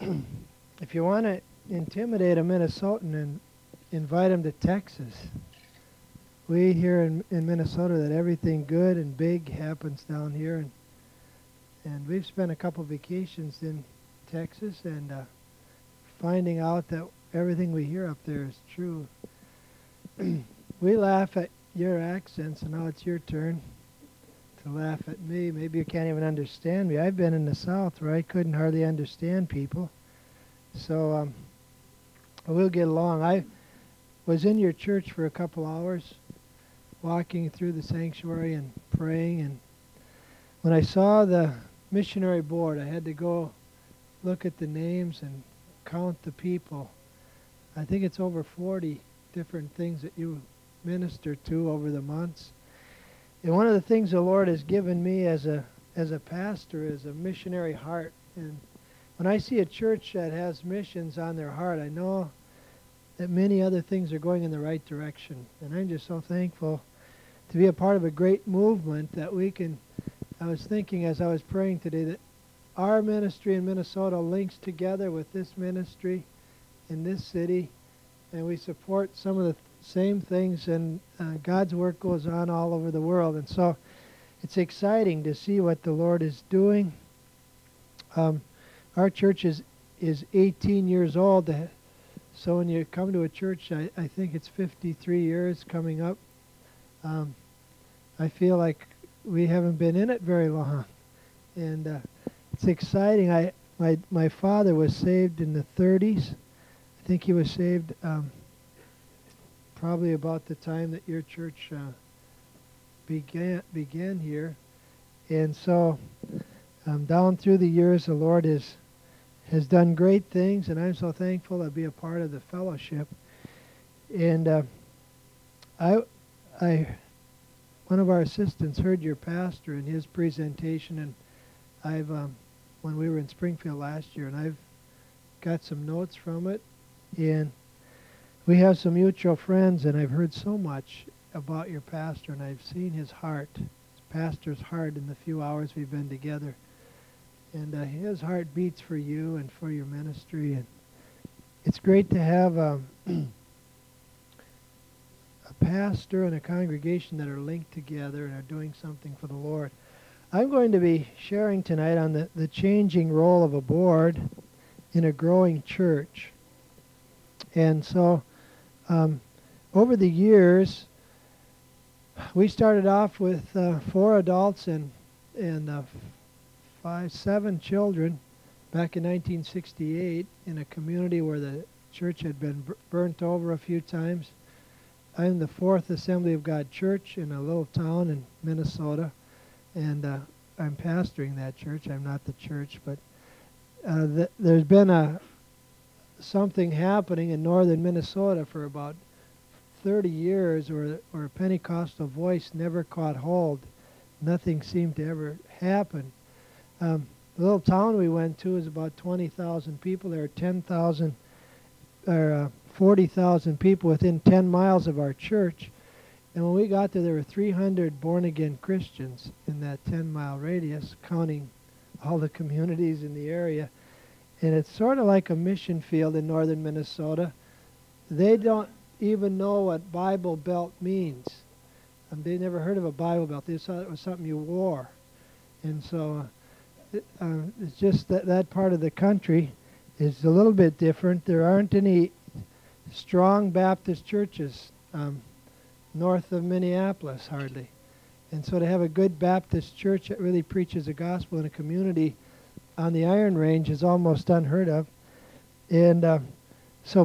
if you want to intimidate a Minnesotan and invite him to Texas, we hear in Minnesota that everything good and big happens down here, and we've spent a couple vacations in Texas and finding out that everything we hear up there is true. We laugh at your accents, and now it's your turn to laugh at me. Maybe you can't even understand me. I've been in the South where I couldn't hardly understand people. So we'll get along. I was in your church for a couple hours, walking through the sanctuary and praying. And when I saw the missionary board, I had to go look at the names and count the people. I think it's over 40 different things that you minister to over the months. And one of the things the Lord has given me as a pastor is a missionary heart. And when I see a church that has missions on their heart, I know that many other things are going in the right direction. And I'm just so thankful to be a part of a great movement that we can. I was thinking as I was praying today that our ministry in Minnesota links together with this ministry in this city, and we support some of the same things, and God's work goes on all over the world. And so it's exciting to see what the Lord is doing. Our church is 18 years old, so when you come to a church, I think it's 53 years coming up. I feel like we haven't been in it very long, and it's exciting. My father was saved in the 30s. I think he was saved probably about the time that your church began here. And so down through the years, the Lord has done great things, and I'm so thankful to be a part of the fellowship. And one of our assistants heard your pastor in his presentation, and I've when we were in Springfield last year, and I've got some notes from it. And we have some mutual friends, and I've heard so much about your pastor, and I've seen his heart, his pastor's heart in the few hours we've been together. And his heart beats for you and for your ministry. And it's great to have a pastor and a congregation that are linked together and are doing something for the Lord. I'm going to be sharing tonight on the changing role of a board in a growing church. And so over the years, we started off with 4 adults and 7 children back in 1968 in a community where the church had been burnt over a few times. I'm the 4th Assembly of God Church in a little town in Minnesota, and I'm pastoring that church. I'm not the church, but there's been something happening in northern Minnesota for about 30 years where a Pentecostal voice never caught hold. Nothing seemed to ever happen. The little town we went to is about 20,000 people. There are 10,000 or 40,000 people within 10 miles of our church. And when we got there were 300 born-again Christians in that 10-mile radius, counting all the communities in the area. And it's sort of like a mission field in northern Minnesota. They don't even know what Bible Belt means. They never heard of a Bible Belt. They thought it was something you wore. And so it's just that part of the country is a little bit different. There aren't any strong Baptist churches north of Minneapolis, hardly. And so to have a good Baptist church that really preaches the gospel in a community on the Iron Range is almost unheard of. And so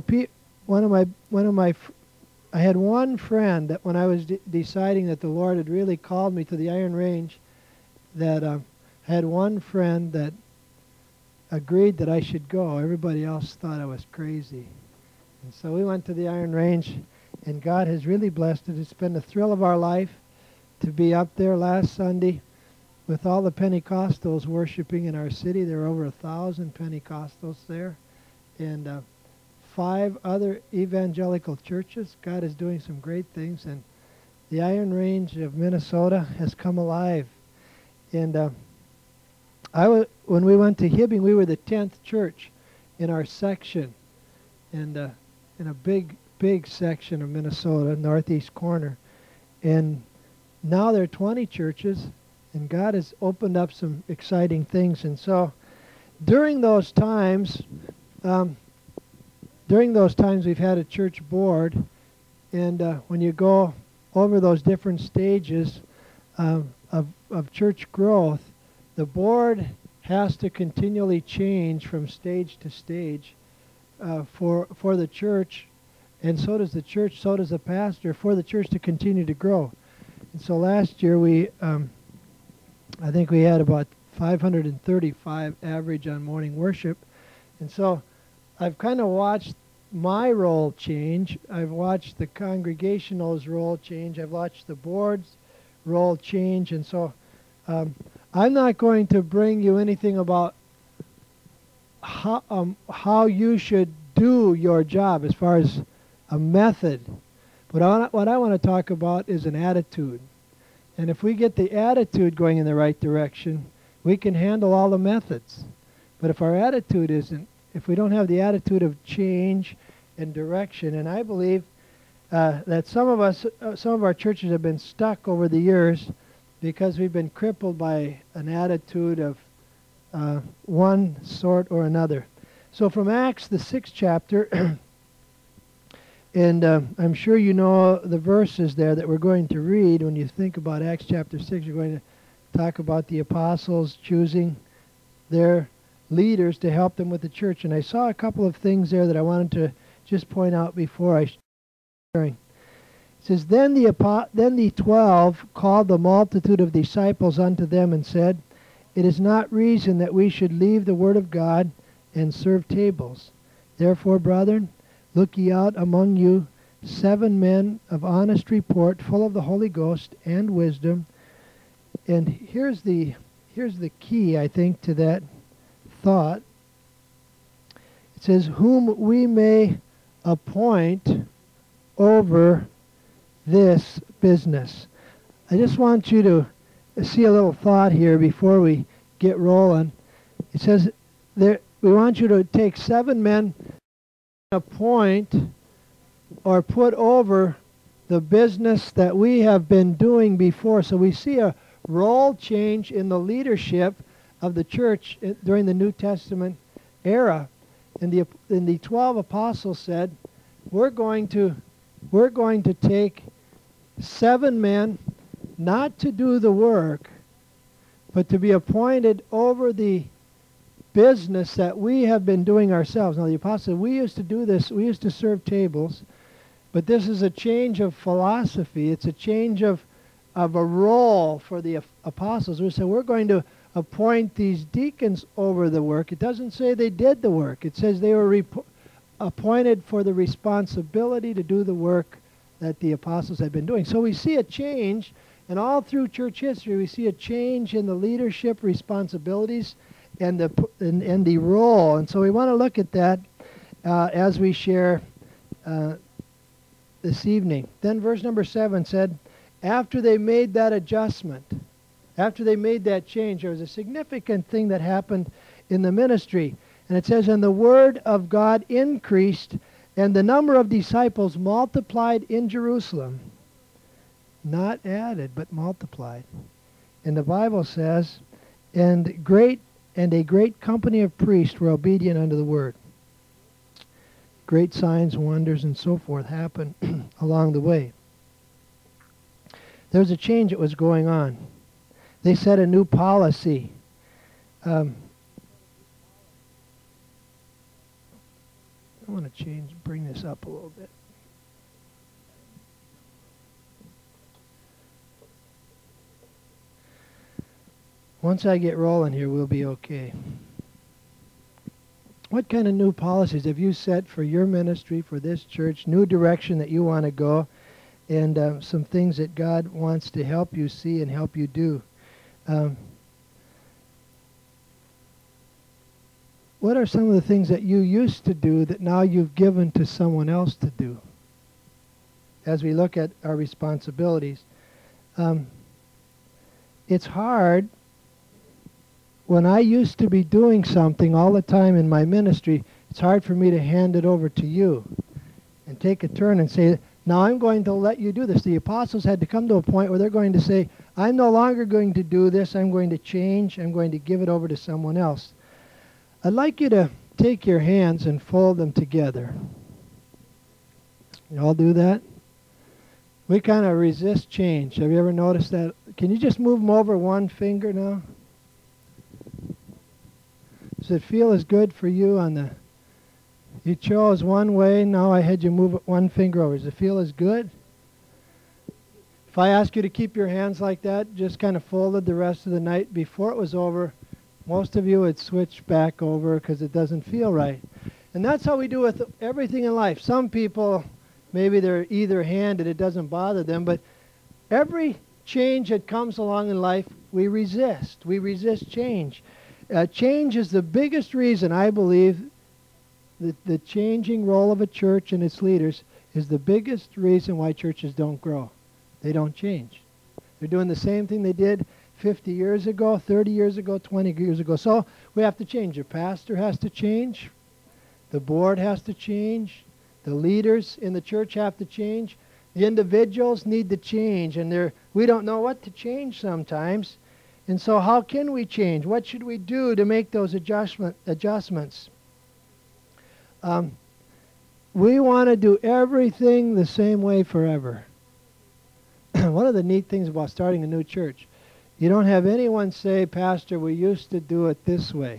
I had one friend that when I was deciding that the Lord had really called me to the Iron Range, that I had one friend that agreed that I should go. Everybody else thought I was crazy. And so we went to the Iron Range, and God has really blessed it. It's been the thrill of our life to be up there last Sunday with all the Pentecostals worshiping in our city. There were over 1,000 Pentecostals there, and 5 other evangelical churches. God is doing some great things, and the Iron Range of Minnesota has come alive. And when we went to Hibbing, we were the 10th church. in our section, and in a big section of Minnesota, northeast corner. And now there are 20 churches, and God has opened up some exciting things. And so during those times, we've had a church board, and when you go over those different stages of church growth, the board has to continually change from stage to stage for the church, and so does the church, so does the pastor, for the church to continue to grow. And so last year I think we had about 535 average on morning worship. And so I've kind of watched my role change. I've watched the congregational's role change. I've watched the board's role change. And so I'm not going to bring you anything about how you should do your job as far as a method. But what I want to talk about is an attitude. And if we get the attitude going in the right direction, we can handle all the methods. But if our attitude isn't, if we don't have the attitude of change and direction, and I believe that some of our churches have been stuck over the years because we've been crippled by an attitude of one sort or another. So from Acts, the 6th chapter, and I'm sure you know the verses there that we're going to read. When you think about Acts chapter 6, you're going to talk about the apostles choosing their leaders to help them with the church. And I saw a couple of things there that I wanted to just point out before I sharing. It says, Then the 12 called the multitude of disciples unto them and said, It is not reason that we should leave the word of God and serve tables. Therefore, brethren, look ye out among you 7 men of honest report, full of the Holy Ghost and wisdom. And here's the key, I think, to that thought. It says, whom we may appoint over this business. I just want you to see a little thought here before we get rolling. It says there, we want you to take 7 men, appoint or put over the business that we have been doing before. So we see a role change in the leadership of the church during the New Testament era. And the 12 apostles said, we're going to take 7 men, not to do the work, but to be appointed over the business that we have been doing ourselves. Now the apostles, we used to do this, we used to serve tables, but this is a change of philosophy. It's a change of a role for the apostles. We said, we're going to appoint these deacons over the work. It doesn't say they did the work. It says they were appointed for the responsibility to do the work that the apostles had been doing. So we see a change, and all through church history, we see a change in the leadership responsibilities and the role. And so we want to look at that as we share this evening. Then verse number 7 said, after they made that adjustment, after they made that change, there was a significant thing that happened in the ministry. And it says, and the word of God increased, and the number of disciples multiplied in Jerusalem. Not added, but multiplied. And the Bible says, and a great company of priests were obedient unto the word. Great signs, wonders, and so forth happened along the way. There was a change that was going on. They set a new policy. I want to bring this up a little bit. Once I get rolling here, we'll be okay. What kind of new policies have you set for your ministry, for this church, new direction that you want to go, and some things that God wants to help you see and help you do? What are some of the things that you used to do that now you've given to someone else to do? As we look at our responsibilities, it's hard. When I used to be doing something all the time in my ministry, It's hard for me to hand it over to you and take a turn and say, now I'm going to let you do this. The apostles had to come to a point where they're going to say, I'm no longer going to do this. I'm going to change. I'm going to give it over to someone else. I'd like you to take your hands and fold them together. You all do that? We kind of resist change. Have you ever noticed that? Can you just move them over one finger now? Does it feel as good for you on the... You chose one way, now I had you move it one finger over. Does it feel as good? If I ask you to keep your hands like that, just kind of folded the rest of the night, before it was over, most of you would switch back over because it doesn't feel right. And that's how we do with everything in life. Some people, maybe they're either-handed, it doesn't bother them, but every change that comes along in life, we resist. We resist change. Change is the biggest reason, I believe, the changing role of a church and its leaders is the biggest reason why churches don't grow. They don't change. They're doing the same thing they did 50 years ago, 30 years ago, 20 years ago. So we have to change. Your pastor has to change. The board has to change. The leaders in the church have to change. The individuals need to change, and we don't know what to change sometimes. And so how can we change? What should we do to make those adjustments? We want to do everything the same way forever. One of the neat things about starting a new church, you don't have anyone say, Pastor, we used to do it this way.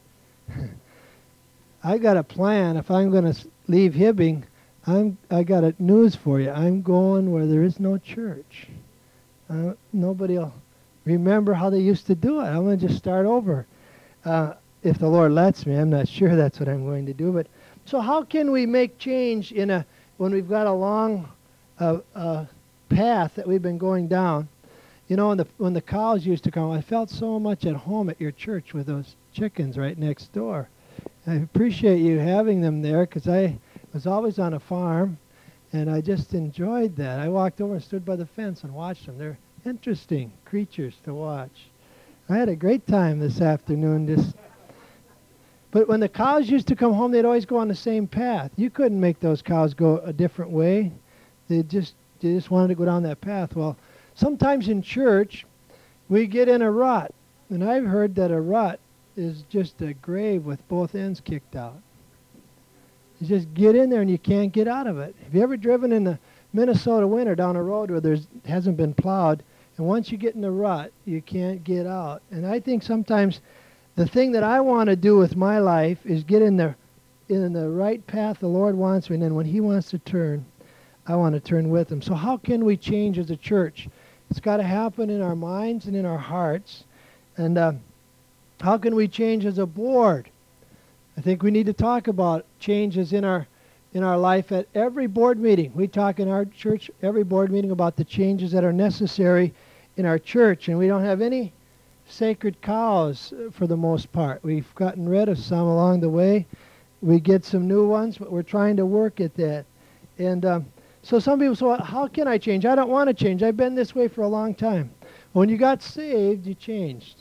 I got a plan. If I'm going to leave Hibbing, I got a news for you. I'm going where there is no church. Nobody will remember how they used to do it. I'm going to just start over. If the Lord lets me, I'm not sure that's what I'm going to do. But so how can we make change when we've got a long path that we've been going down? You know, when the cows used to come, I felt so much at home at your church with those chickens right next door. I appreciate you having them there because I was always on a farm, and I just enjoyed that. I walked over and stood by the fence and watched them. They're interesting creatures to watch. I had a great time this afternoon. But when the cows used to come home, they'd always go on the same path. You couldn't make those cows go a different way. They just wanted to go down that path. Well, sometimes in church, we get in a rut. And I've heard that a rut is just a grave with both ends kicked out. You just get in there and you can't get out of it. Have you ever driven in the Minnesota winter down a road where hasn't been plowed, and once you get in the rut, you can't get out? And I think sometimes the thing that I want to do with my life is get in the right path the Lord wants me, and then when He wants to turn, I want to turn with Him. So how can we change as a church? It's got to happen in our minds and in our hearts. And how can we change as a board? I think we need to talk about changes in our life at every board meeting. We talk in our church every board meeting about the changes that are necessary in our church, and we don't have any sacred cows for the most part. We've gotten rid of some along the way. We get some new ones, but we're trying to work at that. And so some people say, well, how can I change? I don't want to change. I've been this way for a long time. When you got saved, you changed.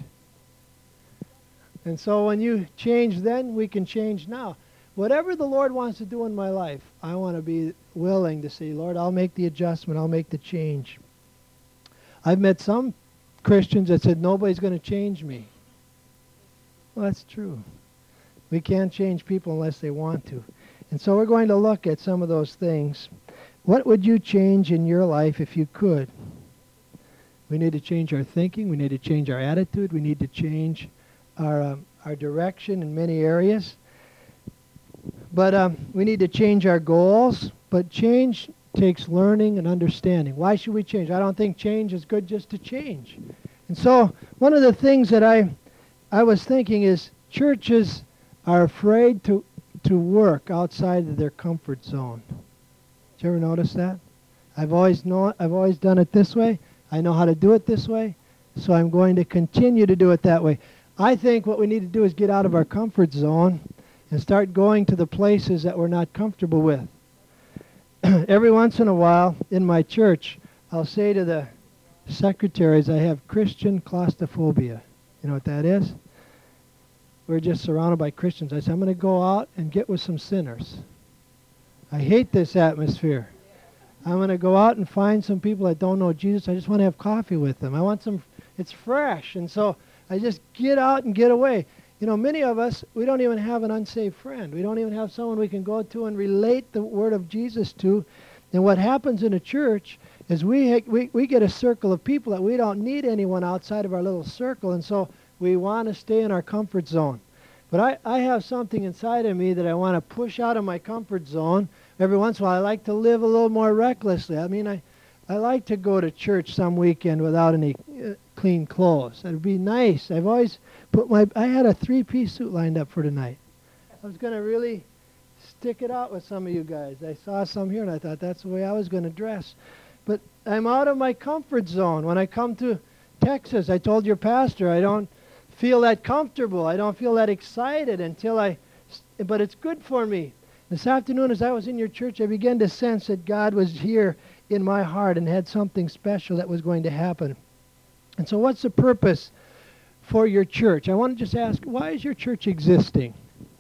And so when you change then, we can change now. Whatever the Lord wants to do in my life, I want to be willing to say, Lord, I'll make the adjustment. I'll make the change. I've met some Christians that said, nobody's going to change me. Well, that's true. We can't change people unless they want to. And so we're going to look at some of those things. What would you change in your life if you could? We need to change our thinking. We need to change our attitude. We need to change our direction in many areas. But we need to change our goals. But change takes learning and understanding. Why should we change? I don't think change is good just to change. And so one of the things that I was thinking is churches are afraid to work outside of their comfort zone. Did you ever notice that? I've always done it this way. I know how to do it this way, so I'm going to continue to do it that way. I think what we need to do is get out of our comfort zone and start going to the places that we're not comfortable with. Every once in a while in my church, I'll say to the secretaries, I have Christian claustrophobia. You know what that is? we're just surrounded by Christians. I said, I'm going to go out and get with some sinners. I hate this atmosphere. I'm going to go out and find some people that don't know Jesus. I just want to have coffee with them. I want some, it's fresh. And so I just get out and get away. You know, many of us, we don't even have an unsaved friend. We don't even have someone we can go to and relate the word of Jesus to. And what happens in a church is we get a circle of people that we don't need anyone outside of our little circle. And so we want to stay in our comfort zone. But I have something inside of me that I want to push out of my comfort zone. Every once in a while, I like to live a little more recklessly. I mean, I like to go to church some weekend without any clean clothes. That'd be nice. I've always I had a 3-piece suit lined up for tonight. I was going to really stick it out with some of you guys. I saw some here, and I thought that's the way I was going to dress. But I'm out of my comfort zone. When I come to Texas, I told your pastor, I don't feel that comfortable. I don't feel that excited but it's good for me. This afternoon, as I was in your church, I began to sense that God was here in my heart and had something special that was going to happen. And so what's the purpose for your church? I want to just ask, why is your church existing?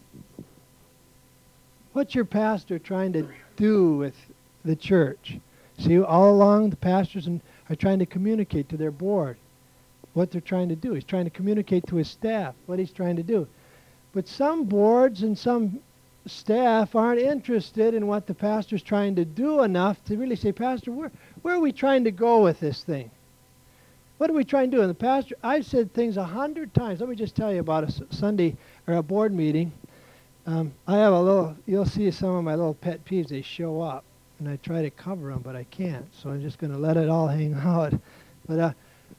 What's your pastor trying to do with the church? See, all along the pastors are trying to communicate to their board what they're trying to do. He's trying to communicate to his staff what he's trying to do. But some boards and some staff aren't interested in what the pastor's trying to do enough to really say, Pastor, where are we trying to go with this thing? What are we trying to do? And the pastor, I've said things 100 times. Let me just tell you about a Sunday or a board meeting. I have a little, you'll see some of my little pet peeves. They show up, and I try to cover them, but I can't. So I'm just going to let it all hang out. But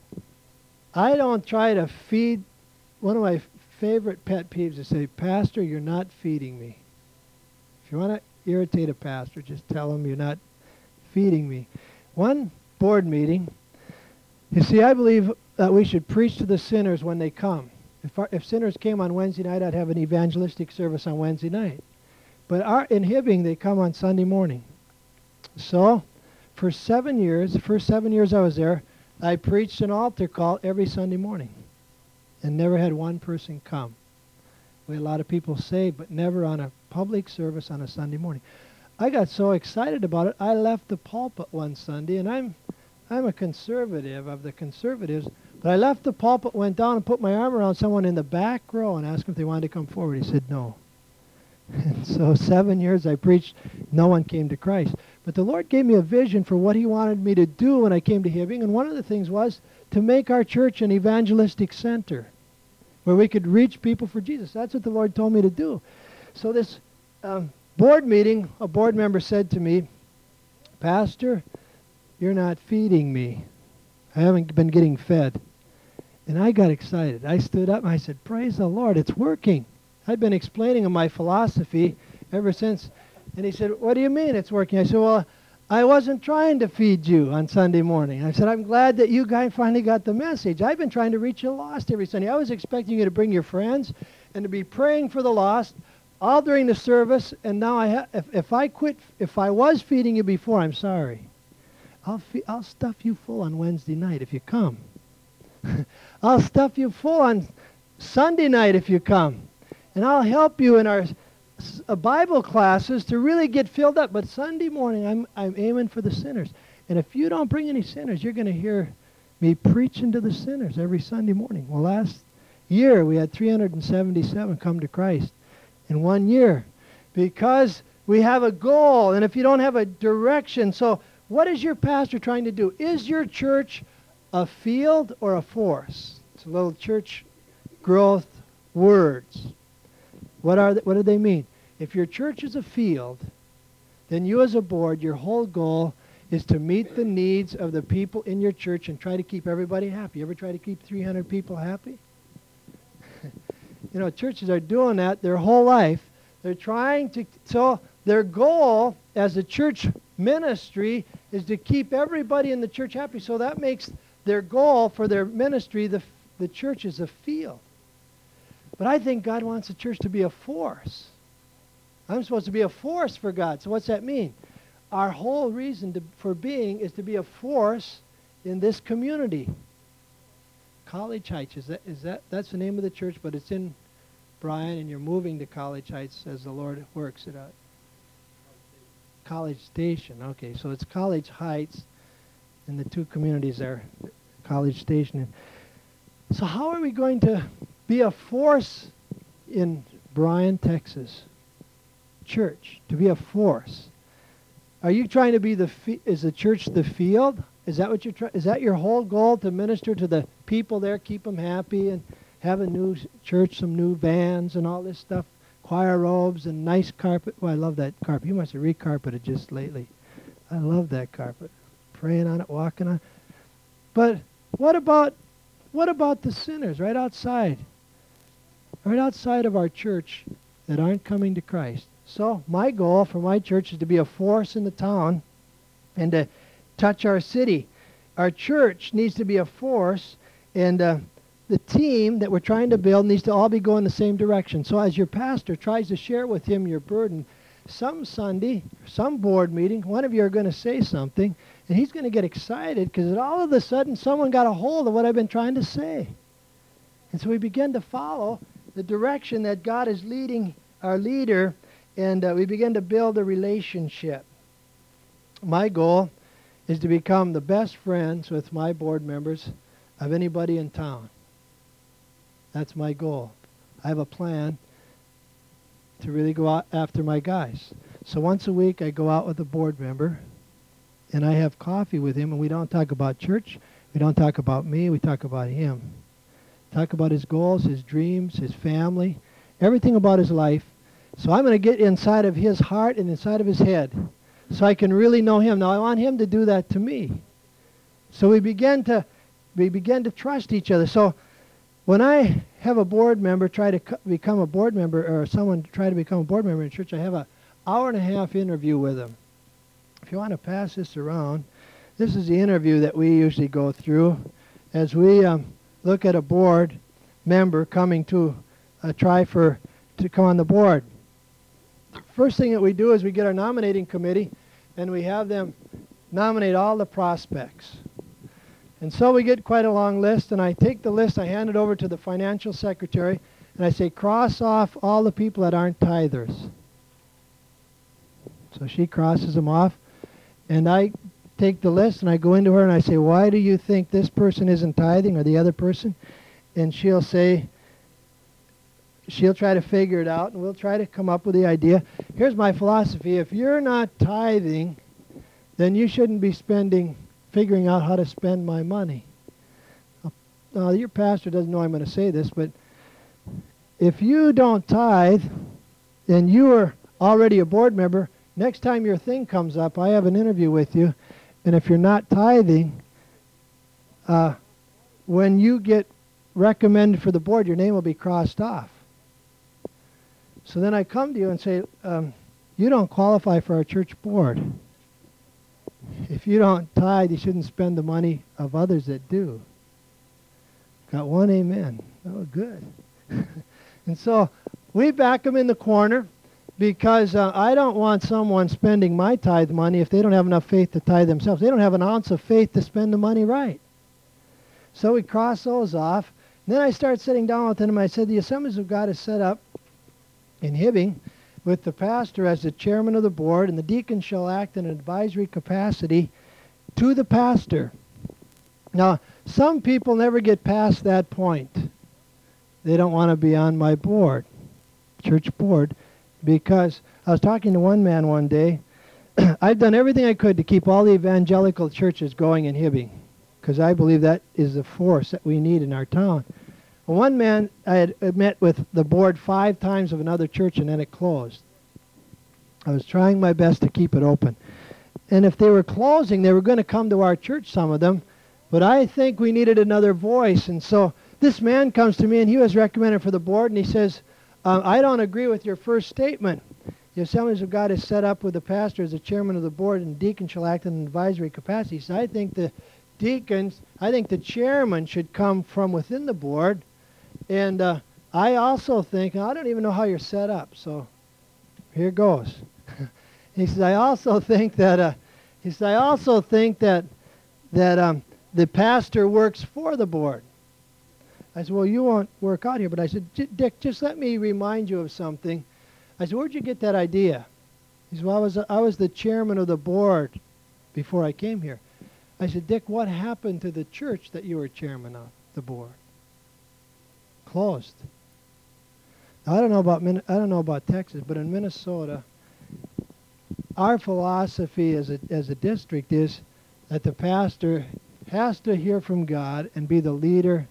I don't try to feed. One of my favorite pet peeves is say, Pastor, you're not feeding me. If you want to irritate a pastor, just tell him you're not feeding me. One board meeting, you see, I believe that we should preach to the sinners when they come. If sinners came on Wednesday night, I'd have an evangelistic service on Wednesday night. But in Hibbing, they come on Sunday morning. So for 7 years, the first 7 years I was there, I preached an altar call every Sunday morning and never had one person come. We had a lot of people saved, but never on a public service on a Sunday morning. I got so excited about it, I left the pulpit one Sunday, and I'm a conservative of the conservatives, but I left the pulpit, went down and put my arm around someone in the back row and asked him if they wanted to come forward. He said no. And so 7 years I preached, no one came to Christ. But the Lord gave me a vision for what he wanted me to do when I came to Hibbing, and one of the things was to make our church an evangelistic center where we could reach people for Jesus. That's what the Lord told me to do. So this board meeting, a board member said to me, Pastor, you're not feeding me. I haven't been getting fed. And I got excited. I stood up and I said, praise the Lord, it's working. I've been explaining my philosophy ever since. And he said, what do you mean it's working? I said, well, I wasn't trying to feed you on Sunday morning. I said, I'm glad that you guys finally got the message. I've been trying to reach the lost every Sunday. I was expecting you to bring your friends and to be praying for the lost all during the service. And now if I was feeding you before, I'm sorry. I'll stuff you full on Wednesday night if you come. I'll stuff you full on Sunday night if you come. And I'll help you in our Bible classes to really get filled up. But Sunday morning, I'm aiming for the sinners. And if you don't bring any sinners, you're going to hear me preaching to the sinners every Sunday morning. Well, last year, we had 377 come to Christ in 1 year because we have a goal. And if you don't have a direction, so what is your pastor trying to do? Is your church a field or a force? It's a little church growth words. What do they mean? If your church is a field, then you as a board, your whole goal is to meet the needs of the people in your church and try to keep everybody happy. You ever try to keep 300 people happy? You know, churches are doing that their whole life. They're trying to, so their goal as a church ministry is to keep everybody in the church happy. So that makes their goal for their ministry, the church is a field. But I think God wants the church to be a force. I'm supposed to be a force for God. So what's that mean? Our whole reason for being is to be a force in this community. College Heights, that's the name of the church, but it's in Bryan, and you're moving to College Heights as the Lord works it out. College Station. Okay, so it's College Heights, and the two communities are College Station. So how are we going to be a force in Bryan, Texas? Church, to be a force. Are you trying to be is the church the field? Is that what you're is that your whole goal, to minister to the people there, keep them happy, and have a new church, some new vans and all this stuff, choir robes and nice carpet? Oh, I love that carpet. You must have recarpeted just lately. I love that carpet. Praying on it, walking on it. But what about the sinners right outside of our church that aren't coming to Christ? So my goal for my church is to be a force in the town and to touch our city. Our church needs to be a force, and the team that we're trying to build needs to all be going the same direction. So as your pastor tries to share with him your burden, some Sunday, some board meeting, one of you are going to say something, and he's going to get excited because all of a sudden someone got a hold of what I've been trying to say. And so we begin to follow the direction that God is leading our leader, and we begin to build a relationship. My goal is to become the best friends with my board members of anybody in town. That's my goal. I have a plan to really go out after my guys. So once a week I go out with a board member, and I have coffee with him, and we don't talk about church, we don't talk about me, we talk about him. Talk about his goals, his dreams, his family, everything about his life. So I'm going to get inside of his heart and inside of his head so I can really know him. Now I want him to do that to me. So we begin to trust each other. So when I have a board member try to become a board member, or someone try to become a board member in church, I have an hour-and-a-half interview with them. If you want to pass this around, this is the interview that we usually go through as we look at a board member coming to try to come on the board. First thing that we do is we get our nominating committee, and we have them nominate all the prospects. And so we get quite a long list, and I take the list, I hand it over to the financial secretary, and I say, cross off all the people that aren't tithers. So she crosses them off, and I take the list, and I go into her, and I say, why do you think this person isn't tithing, or the other person? And she'll say, she'll try to figure it out, and we'll try to come up with the idea. Here's my philosophy. If you're not tithing, then you shouldn't be figuring out how to spend my money. Now, your pastor doesn't know I'm going to say this, but if you don't tithe, and you are already a board member, next time your thing comes up, I have an interview with you, and if you're not tithing, when you get recommended for the board, your name will be crossed off. So then I come to you and say, you don't qualify for our church board. If you don't tithe, you shouldn't spend the money of others that do. Got one amen. Oh, good. And so we back them in the corner because I don't want someone spending my tithe money if they don't have enough faith to tithe themselves. They don't have an ounce of faith to spend the money right. So we cross those off. And then I start sitting down with them. I said, the Assemblies of God is set up in Hibbing with the pastor as the chairman of the board, and the deacon shall act in an advisory capacity to the pastor. Now, some people never get past that point. They don't want to be on my board, church board, because I was talking to one man one day. I've done everything I could to keep all the evangelical churches going in Hibbing, because I believe that is the force that we need in our town. One man, I had met with the board 5 times of another church, and then it closed. I was trying my best to keep it open. And if they were closing, they were going to come to our church, some of them, but I think we needed another voice. And so this man comes to me, and he was recommended for the board, and he says, I don't agree with your first statement. The Assemblies of God is set up with the pastor as the chairman of the board, and deacon shall act in an advisory capacity. So I think the chairman should come from within the board. And I also think, I don't even know how you're set up, so here goes. He says, I also think that the pastor works for the board. I said, well, you won't work out here. But I said, Dick, just let me remind you of something. I said, where'd you get that idea? He said, well, I was the chairman of the board before I came here. I said, Dick, what happened to the church that you were chairman of, the board? Closed. Now, I don't know about Texas, but in Minnesota, our philosophy as a district is that the pastor has to hear from God and be the leader.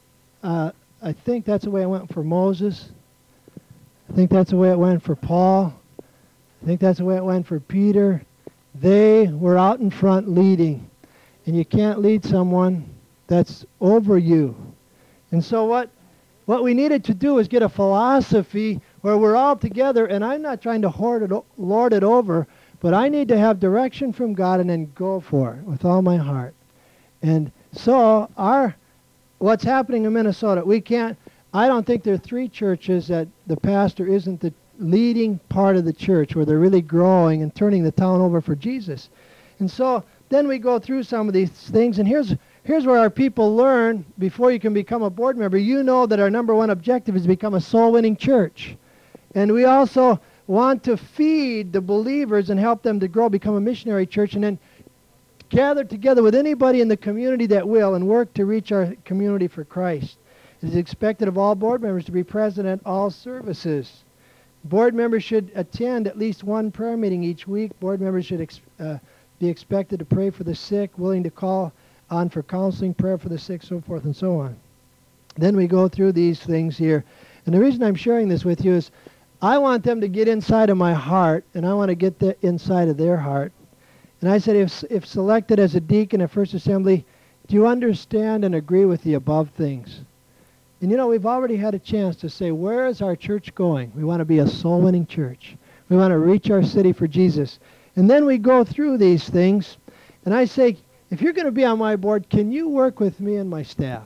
I think that's the way it went for Moses. I think that's the way it went for Paul. I think that's the way it went for Peter. They were out in front leading. And you can't lead someone that's over you. And so what we needed to do is get a philosophy where we're all together, and I'm not trying to lord it over, but I need to have direction from God and then go for it with all my heart. And so what's happening in Minnesota, I don't think there are 3 churches that the pastor isn't the leading part of the church where they're really growing and turning the town over for Jesus. And so then we go through some of these things, and here's where our people learn before you can become a board member. You know that our number 1 objective is to become a soul-winning church. And we also want to feed the believers and help them to grow, become a missionary church, and then gather together with anybody in the community that will and work to reach our community for Christ. It is expected of all board members to be present at all services. Board members should attend at least 1 prayer meeting each week. Board members should be expected to pray for the sick, willing to call on for counseling, prayer for the sick, so forth and so on. Then we go through these things here. And the reason I'm sharing this with you is I want them to get inside of my heart, and I want to get inside of their heart. And I said, if selected as a deacon at First Assembly, do you understand and agree with the above things? And you know, we've already had a chance to say, where is our church going? We want to be a soul-winning church. We want to reach our city for Jesus. And then we go through these things, and I say, if you're going to be on my board, can you work with me and my staff?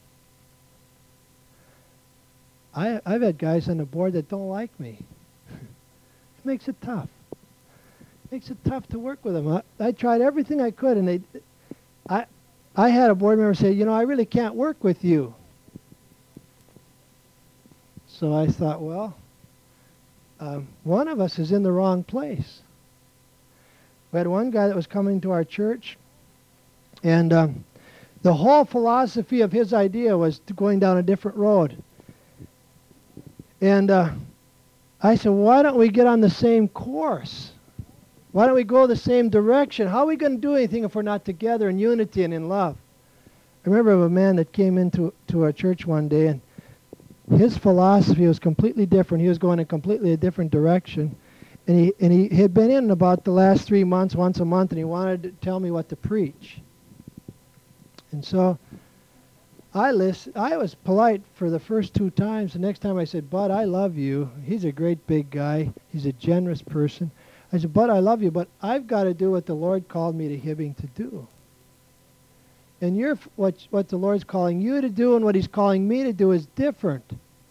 I've had guys on the board that don't like me. It makes it tough. It makes it tough to work with them. I tried everything I could, and I had a board member say, you know, I really can't work with you. So I thought, well, one of us is in the wrong place. We had one guy that was coming to our church, and the whole philosophy of his idea was going down a different road. And I said, why don't we get on the same course? Why don't we go the same direction? How are we going to do anything if we're not together in unity and in love? I remember of a man that came into our church one day, and his philosophy was completely different. He was going in completely a different direction. And he had been in about the last 3 months, once a month, and he wanted to tell me what to preach. And so I listened. I was polite for the first 2 times. The next time I said, Bud, I love you. He's a great big guy. He's a generous person. I said, Bud, I love you, but I've got to do what the Lord called me to Hibbing to do. And what the Lord's calling you to do and what He's calling me to do is different.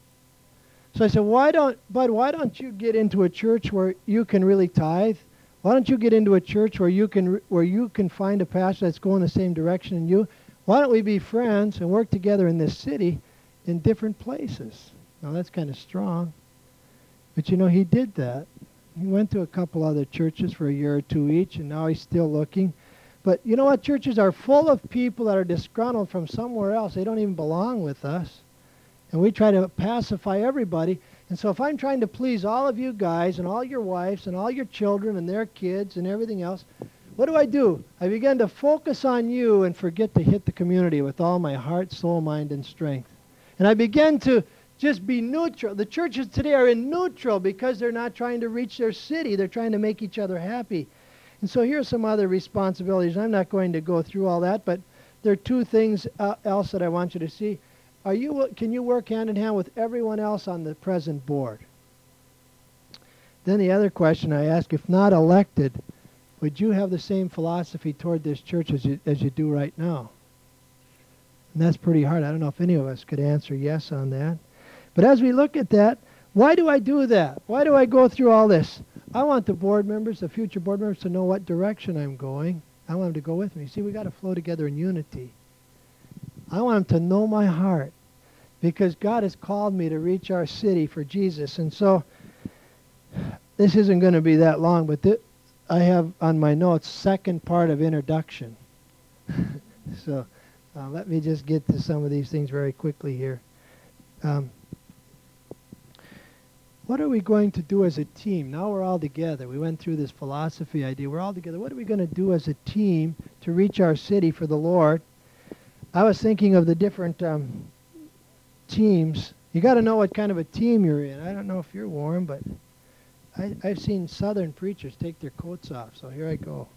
So I said, Bud, why don't you get into a church where you can really tithe? Why don't you get into a church where you can find a pastor that's going the same direction than you? Why don't we be friends and work together in this city in different places? Now that's kind of strong. But you know, he did that. He went to a couple other churches for a year or 2 each, and now he's still looking. But you know what? Churches are full of people that are disgruntled from somewhere else. They don't even belong with us. And we try to pacify everybody. And so if I'm trying to please all of you guys and all your wives and all your children and their kids and everything else, what do? I begin to focus on you and forget to hit the community with all my heart, soul, mind, and strength. And I begin to just be neutral. The churches today are in neutral because they're not trying to reach their city. They're trying to make each other happy. And so here are some other responsibilities. I'm not going to go through all that, but there are 2 things else that I want you to see. Can you work hand in hand with everyone else on the present board? Then the other question I ask, if not elected, would you have the same philosophy toward this church as you do right now? And that's pretty hard. I don't know if any of us could answer yes on that. But as we look at that, why do I do that? Why do I go through all this? I want the board members, the future board members, to know what direction I'm going. I want them to go with me. See, we got to flow together in unity. I want them to know my heart. because God has called me to reach our city for Jesus. And so this isn't going to be that long, but I have on my notes second part of introduction. So let me just get to some of these things very quickly here. What are we going to do as a team? Now we're all together. We went through this philosophy idea. We're all together. What are we going to do as a team to reach our city for the Lord? I was thinking of the different teams. You got to know what kind of a team you're in. I don't know if you're warm, but I've seen Southern preachers take their coats off. So here I go.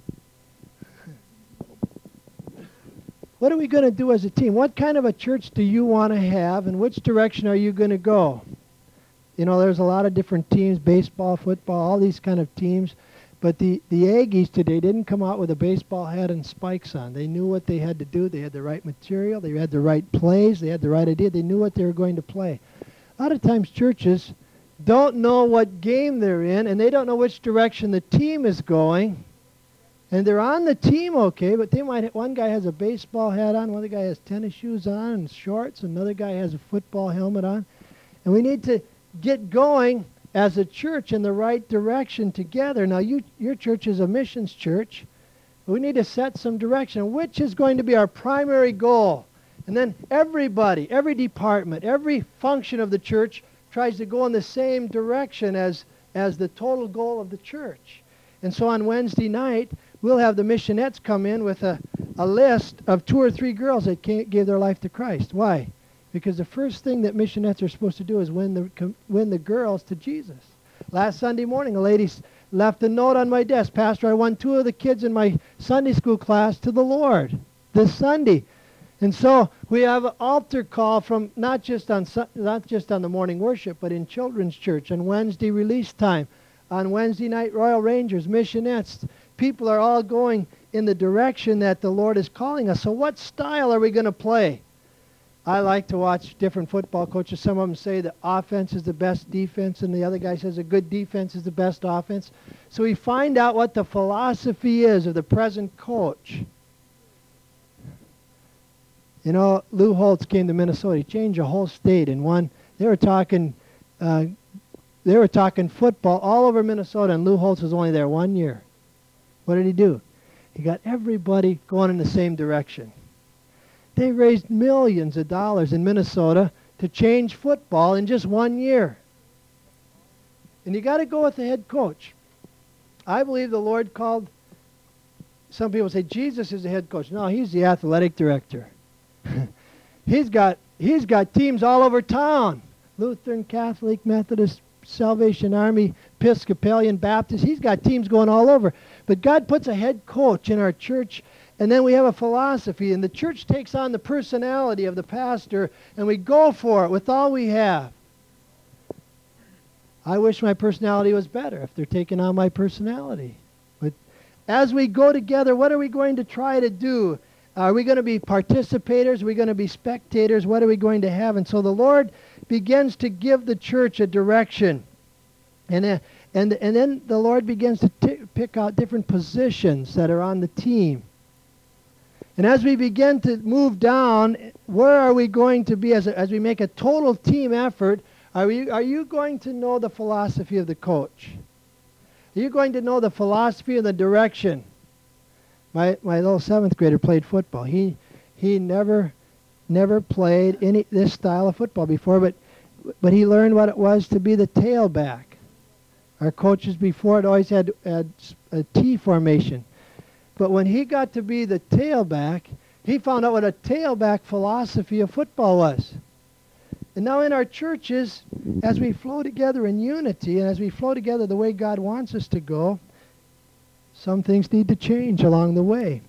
What are we going to do as a team? What kind of a church do you want to have, and which direction are you going to go? You know, there's a lot of different teams, baseball, football, all these kind of teams. But the Aggies today didn't come out with a baseball hat and spikes on. They knew what they had to do. They had the right material. They had the right plays. They had the right idea. They knew what they were going to play. A lot of times churches don't know what game they're in, and they don't know which direction the team is going. And they're on the team okay, but they might one guy has a baseball hat on, one other guy has tennis shoes on and shorts, another guy has a football helmet on. And we need to get going as a church in the right direction together. Now, your church is a missions church. We need to set some direction. Which is going to be our primary goal? And then everybody, every department, every function of the church tries to go in the same direction as the total goal of the church. And so on Wednesday night, we'll have the missionettes come in with a list of 2 or 3 girls that gave their life to Christ. Why? Because the first thing that missionettes are supposed to do is win the girls to Jesus. Last Sunday morning, a lady left a note on my desk. Pastor, I won 2 of the kids in my Sunday school class to the Lord this Sunday. And so we have an altar call from not just on the morning worship, but in children's church, on Wednesday release time, on Wednesday night Royal Rangers, missionettes. People are all going in the direction that the Lord is calling us. So what style are we going to play? I like to watch different football coaches. Some of them say the offense is the best defense, and the other guy says a good defense is the best offense. So we find out what the philosophy is of the present coach. You know, Lou Holtz came to Minnesota. He changed a whole state in one. They were talking football all over Minnesota, and Lou Holtz was only there 1 year. What did he do? He got everybody going in the same direction. They raised millions of dollars in Minnesota to change football in just 1 year. And you got to go with the head coach. I believe the Lord called, some people say Jesus is the head coach. No, he's the athletic director. He's got teams all over town. Lutheran, Catholic, Methodist, Salvation Army, Episcopalian, Baptist. He's got teams going all over. But God puts a head coach in our church, and then we have a philosophy, and the church takes on the personality of the pastor, and we go for it with all we have. I wish my personality was better if they're taking on my personality. But as we go together, what are we going to try to do? Are we going to be participators? Are we going to be spectators? What are we going to have? And so the Lord begins to give the church a direction. And then the Lord begins to pick out different positions that are on the team. And as we begin to move down, where are we going to be as we make a total team effort? Are you going to know the philosophy of the coach? Are you going to know the philosophy and the direction? My little 7th grader played football. He never played this style of football before, but he learned what it was to be the tailback. Our coaches before it always had a T formation. But when he got to be the tailback, he found out what a tailback philosophy of football was. And now in our churches, as we flow together in unity, and as we flow together the way God wants us to go, some things need to change along the way.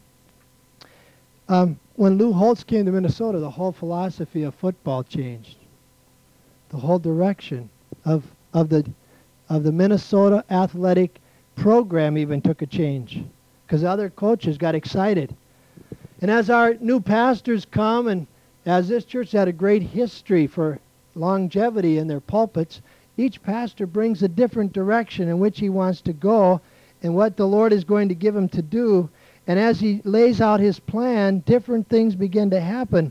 When Lou Holtz came to Minnesota, the whole philosophy of football changed. The whole direction of the Minnesota athletic program even took a change, because other coaches got excited. And as our new pastors come, and as this church had a great history for longevity in their pulpits, each pastor brings a different direction in which he wants to go and what the Lord is going to give him to do. And as he lays out his plan, different things begin to happen.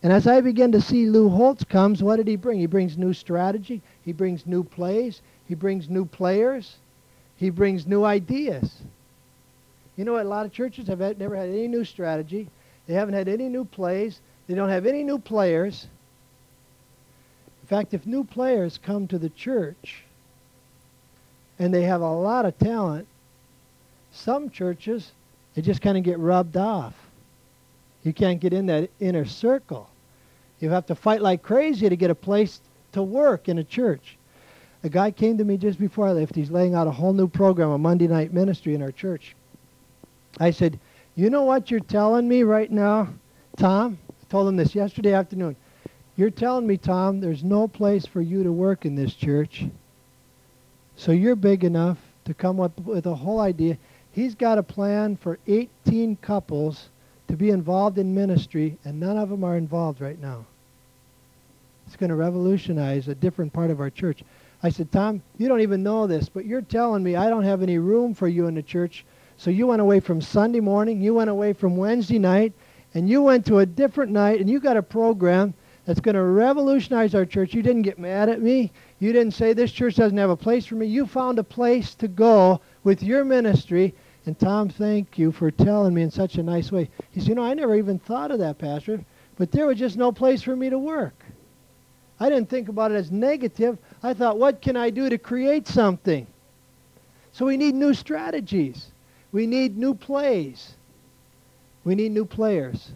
And as I begin to see Lou Holtz comes, what did he bring? He brings new strategy. He brings new plays. He brings new players. He brings new ideas. You know what? A lot of churches have never had any new strategy. They haven't had any new plays. They don't have any new players. In fact, if new players come to the church and they have a lot of talent, some churches, they just kind of get rubbed off. You can't get in that inner circle. You have to fight like crazy to get a place to work in a church. A guy came to me just before I left. He's laying out a whole new program, a Monday night ministry in our church. I said, you know what you're telling me right now, Tom? I told him this yesterday afternoon. You're telling me, Tom, there's no place for you to work in this church. So you're big enough to come up with a whole idea. He's got a plan for 18 couples to be involved in ministry, and none of them are involved right now. It's going to revolutionize a different part of our church. I said, Tom, you don't even know this, but you're telling me I don't have any room for you in the church. So you went away from Sunday morning, you went away from Wednesday night, and you went to a different night, and you got a program that's going to revolutionize our church. You didn't get mad at me. You didn't say this church doesn't have a place for me. You found a place to go with your ministry. And Tom, thank you for telling me in such a nice way. He said, you know, I never even thought of that, Pastor, but there was just no place for me to work. I didn't think about it as negative. I thought, what can I do to create something? So we need new strategies. We need new plays. We need new players.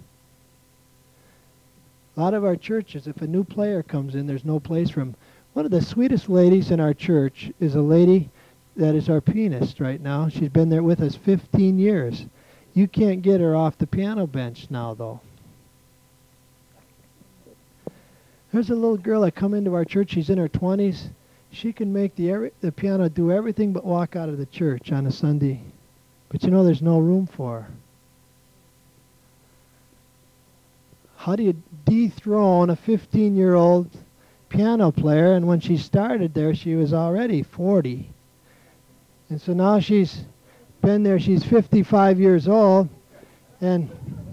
A lot of our churches, if a new player comes in, there's no place for him. One of the sweetest ladies in our church is a lady that is our pianist right now. She's been there with us 15 years. You can't get her off the piano bench now, though. There's a little girl that come into our church. She's in her 20s. She can make the piano do everything but walk out of the church on a Sunday. But you know, there's no room for her. How do you dethrone a 15-year-old piano player? And when she started there, she was already 40. And so now she's been there. She's 55 years old. And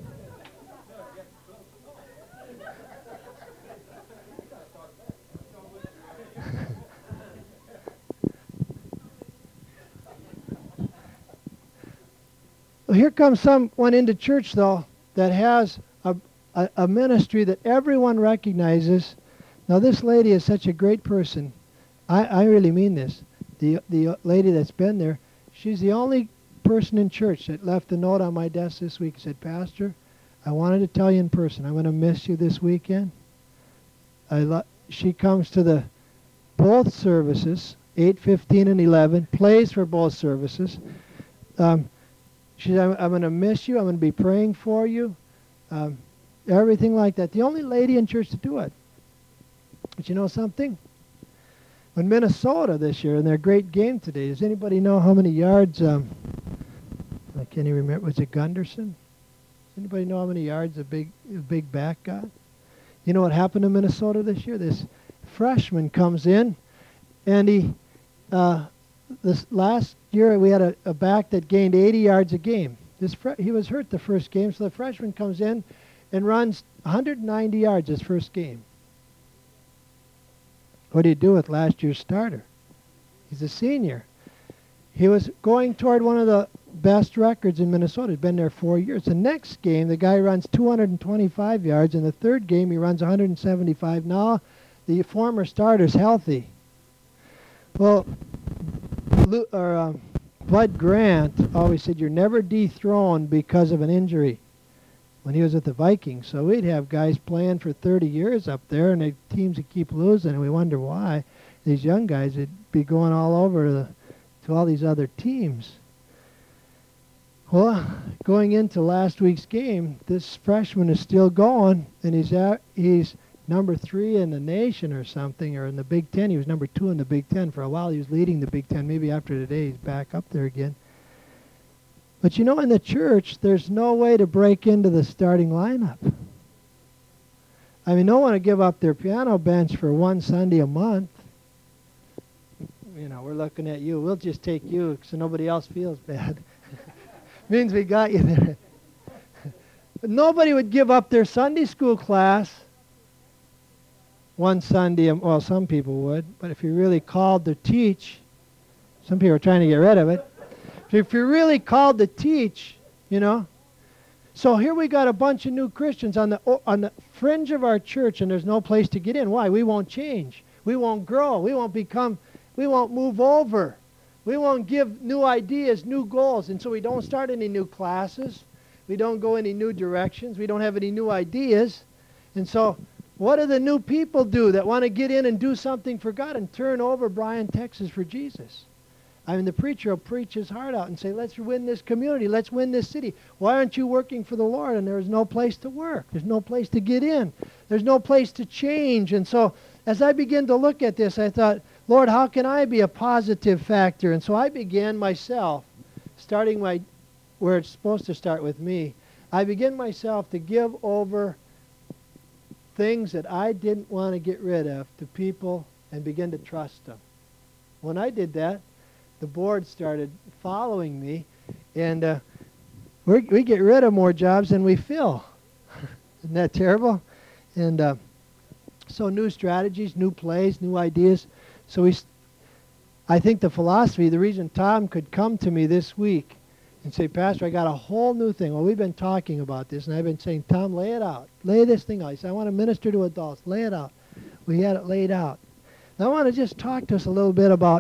well, here comes someone into church, though, that has a ministry that everyone recognizes. Now, this lady is such a great person. I really mean this. The lady that's been there, she's the only person in church that left a note on my desk this week. Said, Pastor, I wanted to tell you in person, I'm going to miss you this weekend. She comes to both services, 8:15 and 11, plays for both services. She said, I'm going to miss you. I'm going to be praying for you. Everything like that. The only lady in church to do it. But you know something? When Minnesota this year, in their great game today, does anybody know how many yards, I can't even remember, was it Gunderson? Does anybody know how many yards a big back got? You know what happened to Minnesota this year? This freshman comes in, and this last year we had a back that gained 80 yards a game. He was hurt the first game, so the freshman comes in and runs 190 yards his first game. What do you do with last year's starter? He's a senior. He was going toward one of the best records in Minnesota. He's been there 4 years. The next game, the guy runs 225 yards. In the third game, he runs 175. Now, the former starter's healthy. Well, Bud Grant always said, you're never dethroned because of an injury when he was with the Vikings. So we'd have guys playing for 30 years up there, and the teams would keep losing, and we wonder why. These young guys would be going all over to all these other teams. Well, going into last week's game, this freshman is still going, and he's number 3 in the nation or something, or in the Big Ten. He was number 2 in the Big Ten. For a while he was leading the Big Ten. Maybe after today he's back up there again. But you know, in the church, there's no way to break into the starting lineup. I mean, no one will give up their piano bench for one Sunday a month. You know, we're looking at you. We'll just take you so nobody else feels bad. Means we got you there. But nobody would give up their Sunday school class one Sunday, well, some people would, but if you're really called to teach, some people are trying to get rid of it. If you're really called to teach, you know. So here we got a bunch of new Christians on the fringe of our church, and there's no place to get in. Why? We won't change. We won't grow. We won't move over. We won't give new ideas, new goals. And so we don't start any new classes. We don't go any new directions. We don't have any new ideas. And so what do the new people do that want to get in and do something for God and turn over Bryan, Texas for Jesus? I mean, the preacher will preach his heart out and say, let's win this community. Let's win this city. Why aren't you working for the Lord? And there's no place to work. There's no place to get in. There's no place to change. And so as I began to look at this, I thought, Lord, how can I be a positive factor? And so I began myself, starting where it's supposed to start with me. I began myself to give over things that I didn't want to get rid of to people and begin to trust them. When I did that, the board started following me, and we get rid of more jobs than we fill. Isn't that terrible? And so new strategies, new plays, new ideas. So I think the philosophy, the reason Tom could come to me this week and say, Pastor, I got a whole new thing. Well, we've been talking about this, and I've been saying, Tom, lay it out. Lay this thing out. He said, I want to minister to adults. Lay it out. We had it laid out. Now I want to just talk to us a little bit about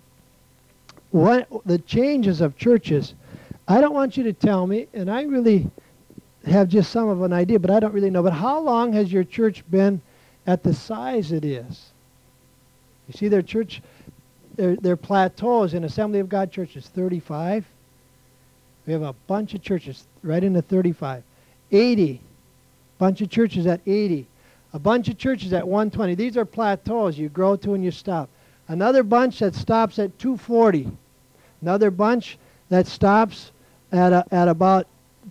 what the changes of churches. I don't want you to tell me, and I really have just some of an idea, but I don't really know. But how long has your church been at the size it is? You see, their church, their plateaus in Assembly of God churches, 35. We have a bunch of churches right into 35. 80. Bunch of churches at 80. A bunch of churches at 120. These are plateaus. You grow to and you stop. Another bunch that stops at 240. Another bunch that stops at about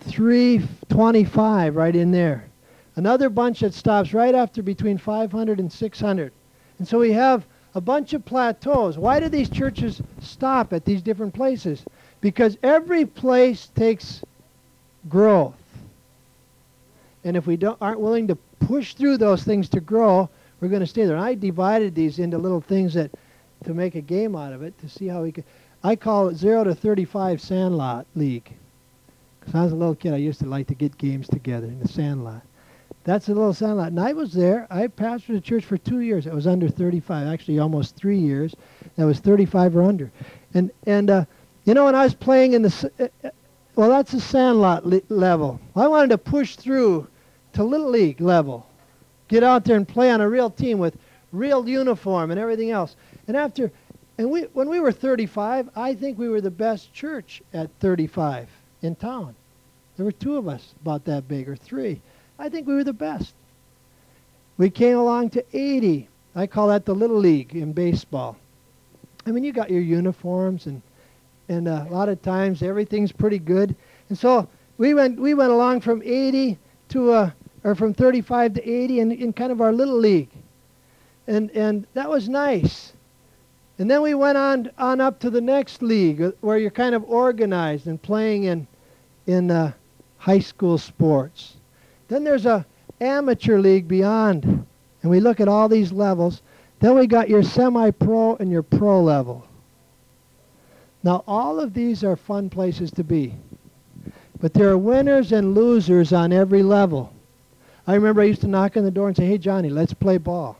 325, right in there. Another bunch that stops right after between 500 and 600. And so we have a bunch of plateaus. Why do these churches stop at these different places? Because every place takes growth. And if we aren't willing to push through those things to grow, we're going to stay there. And I divided these into little things to make a game out of it, to see how we could. I call it 0 to 35 Sandlot League. Because when I was a little kid, I used to like to get games together in the Sandlot. That's a little Sandlot. And I was there. I pastored a church for 2 years. It was under 35, actually almost 3 years. That was 35 or under. And you know, when I was playing in the, well, that's a Sandlot level. I wanted to push through to Little League level. Get out there and play on a real team with real uniform and everything else. And when we were 35, I think we were the best church at 35 in town. There were 2 of us about that big, or 3. I think we were the best. We came along to 80. I call that the Little League in baseball. I mean, you got your uniforms, and a lot of times everything's pretty good. And so we went along from 80 to or from 35 to 80 in kind of our Little League. And that was nice. And then we went on up to the next league, where you're kind of organized and playing in high school sports. Then there's a amateur league beyond, and we look at all these levels. Then we got your semi-pro and your pro level. Now all of these are fun places to be, but there are winners and losers on every level. I remember I used to knock on the door and say, hey Johnny, let's play ball.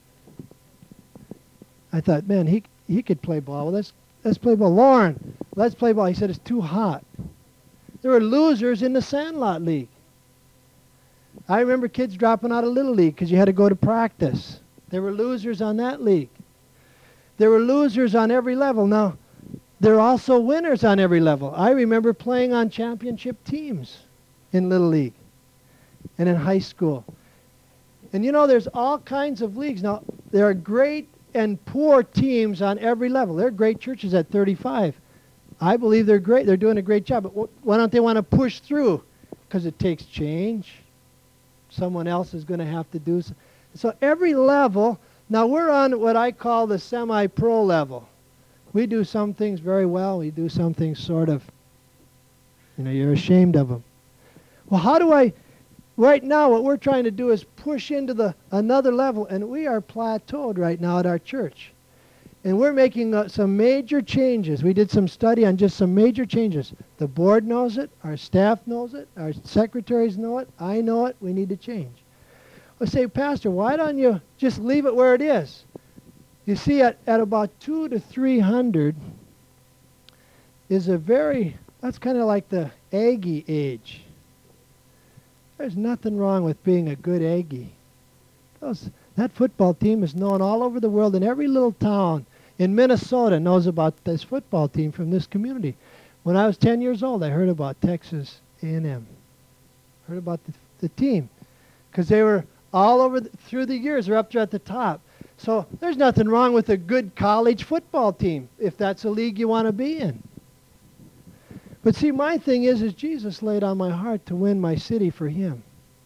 I thought, man, he could play ball. Well, let's play ball. Lauren, let's play ball. He said, it's too hot. There were losers in the Sandlot League. I remember kids dropping out of Little League because you had to go to practice. There were losers on that league. There were losers on every level. Now, there are also winners on every level. I remember playing on championship teams in Little League and in high school. And you know, there's all kinds of leagues. Now, there are great and poor teams on every level. There are great churches at 35. I believe they're great. They're doing a great job. But why don't they want to push through? Because it takes change. Someone else is going to have to do so. So every level, now we're on what I call the semi-pro level. We do some things very well. We do some things sort of, you know, you're ashamed of them. Well, how do I Right now, what we're trying to do is push into another level, and we are plateaued right now at our church. And we're making some major changes. We did some study on just some major changes. The board knows it. Our staff knows it. Our secretaries know it. I know it. We need to change. I say, Pastor, why don't you just leave it where it is? You see, at about 200 to 300 is that's kind of like the Aggie age. There's nothing wrong with being a good Aggie. That football team is known all over the world, and every little town in Minnesota knows about this football team from this community. When I was 10 years old, I heard about Texas A&M. Heard about the team, because they were all over through the years. They're up there at the top. So there's nothing wrong with a good college football team if that's a league you want to be in. But see, my thing is Jesus laid on my heart to win my city for him.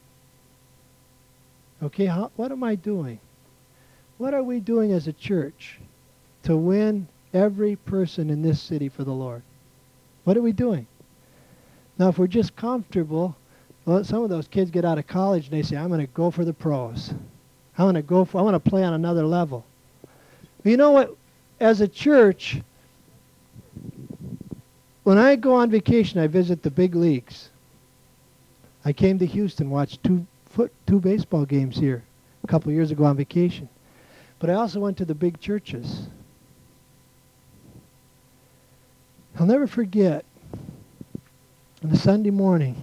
Okay, what am I doing? What are we doing as a church to win every person in this city for the Lord? What are we doing? Now, if we're just comfortable, well, some of those kids get out of college and they say, I'm going to go for the pros. I want to play on another level. But you know what? As a church, when I go on vacation, I visit the big leagues. I came to Houston, watched two baseball games here a couple of years ago on vacation. But I also went to the big churches. I'll never forget on a Sunday morning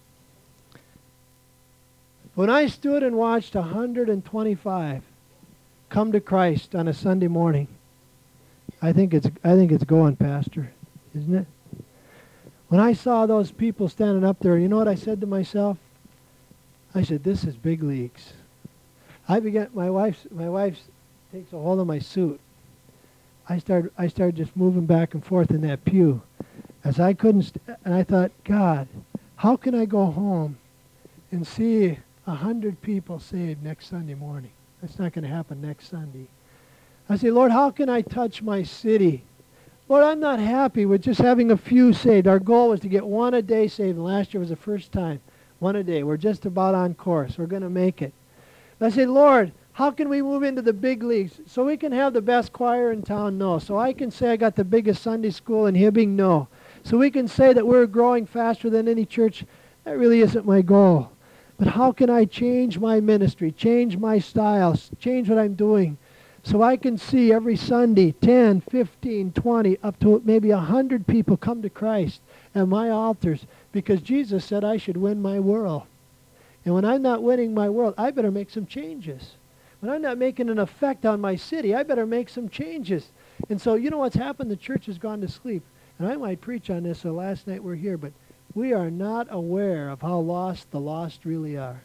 when I stood and watched 125 come to Christ on a Sunday morning. I think it's going, Pastor, isn't it? When I saw those people standing up there, you know what I said to myself? I said, this is big leagues. My wife takes a hold of my suit. I started just moving back and forth in that pew as I couldn't, and I thought, God, how can I go home and see 100 people saved next Sunday morning? That's not going to happen next Sunday. I say, Lord, how can I touch my city? Lord, I'm not happy with just having a few saved. Our goal was to get one a day saved, and last year was the first time. One a day. We're just about on course. We're going to make it. I say, Lord, how can we move into the big leagues so we can have the best choir in town? No. So I can say I got the biggest Sunday school in Hibbing? No. So we can say that we're growing faster than any church? That really isn't my goal. But how can I change my ministry, change my style, change what I'm doing, so I can see every Sunday 10, 15, 20, up to maybe 100 people come to Christ at my altars because Jesus said I should win my world. And when I'm not winning my world, I better make some changes. When I'm not making an effect on my city, I better make some changes. And so you know what's happened? The church has gone to sleep. And I might preach on this, so last night we're here, but we are not aware of how lost the lost really are.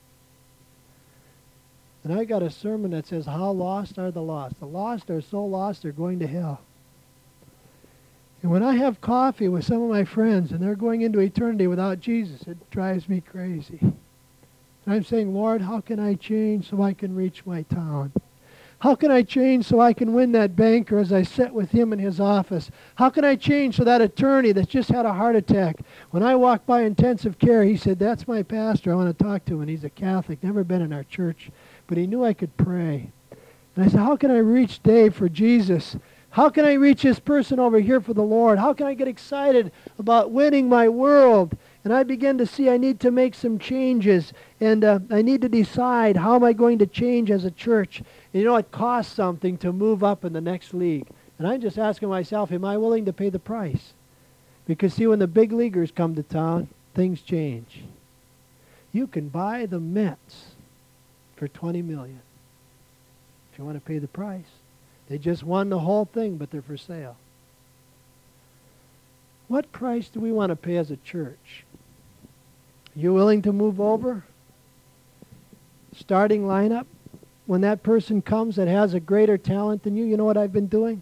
And I got a sermon that says, how lost are the lost? The lost are so lost they're going to hell. And when I have coffee with some of my friends and they're going into eternity without Jesus, it drives me crazy. And I'm saying, Lord, how can I change so I can reach my town? How can I change so I can win that banker as I sit with him in his office? How can I change so that attorney that's just had a heart attack, when I walk by intensive care, he said, that's my pastor, I want to talk to him, and he's a Catholic, never been in our church, but he knew I could pray. And I said, how can I reach Dave for Jesus? How can I reach this person over here for the Lord? How can I get excited about winning my world? And I began to see I need to make some changes, and I need to decide how am I going to change as a church. And you know, it costs something to move up in the next league. And I'm just asking myself, am I willing to pay the price? Because see, when the big leaguers come to town, things change. You can buy the Mets for $20 million if you want to pay the price. They just won the whole thing, but they're for sale. What price do we want to pay as a church? You willing to move over? Starting lineup? When that person comes that has a greater talent than you know what I've been doing?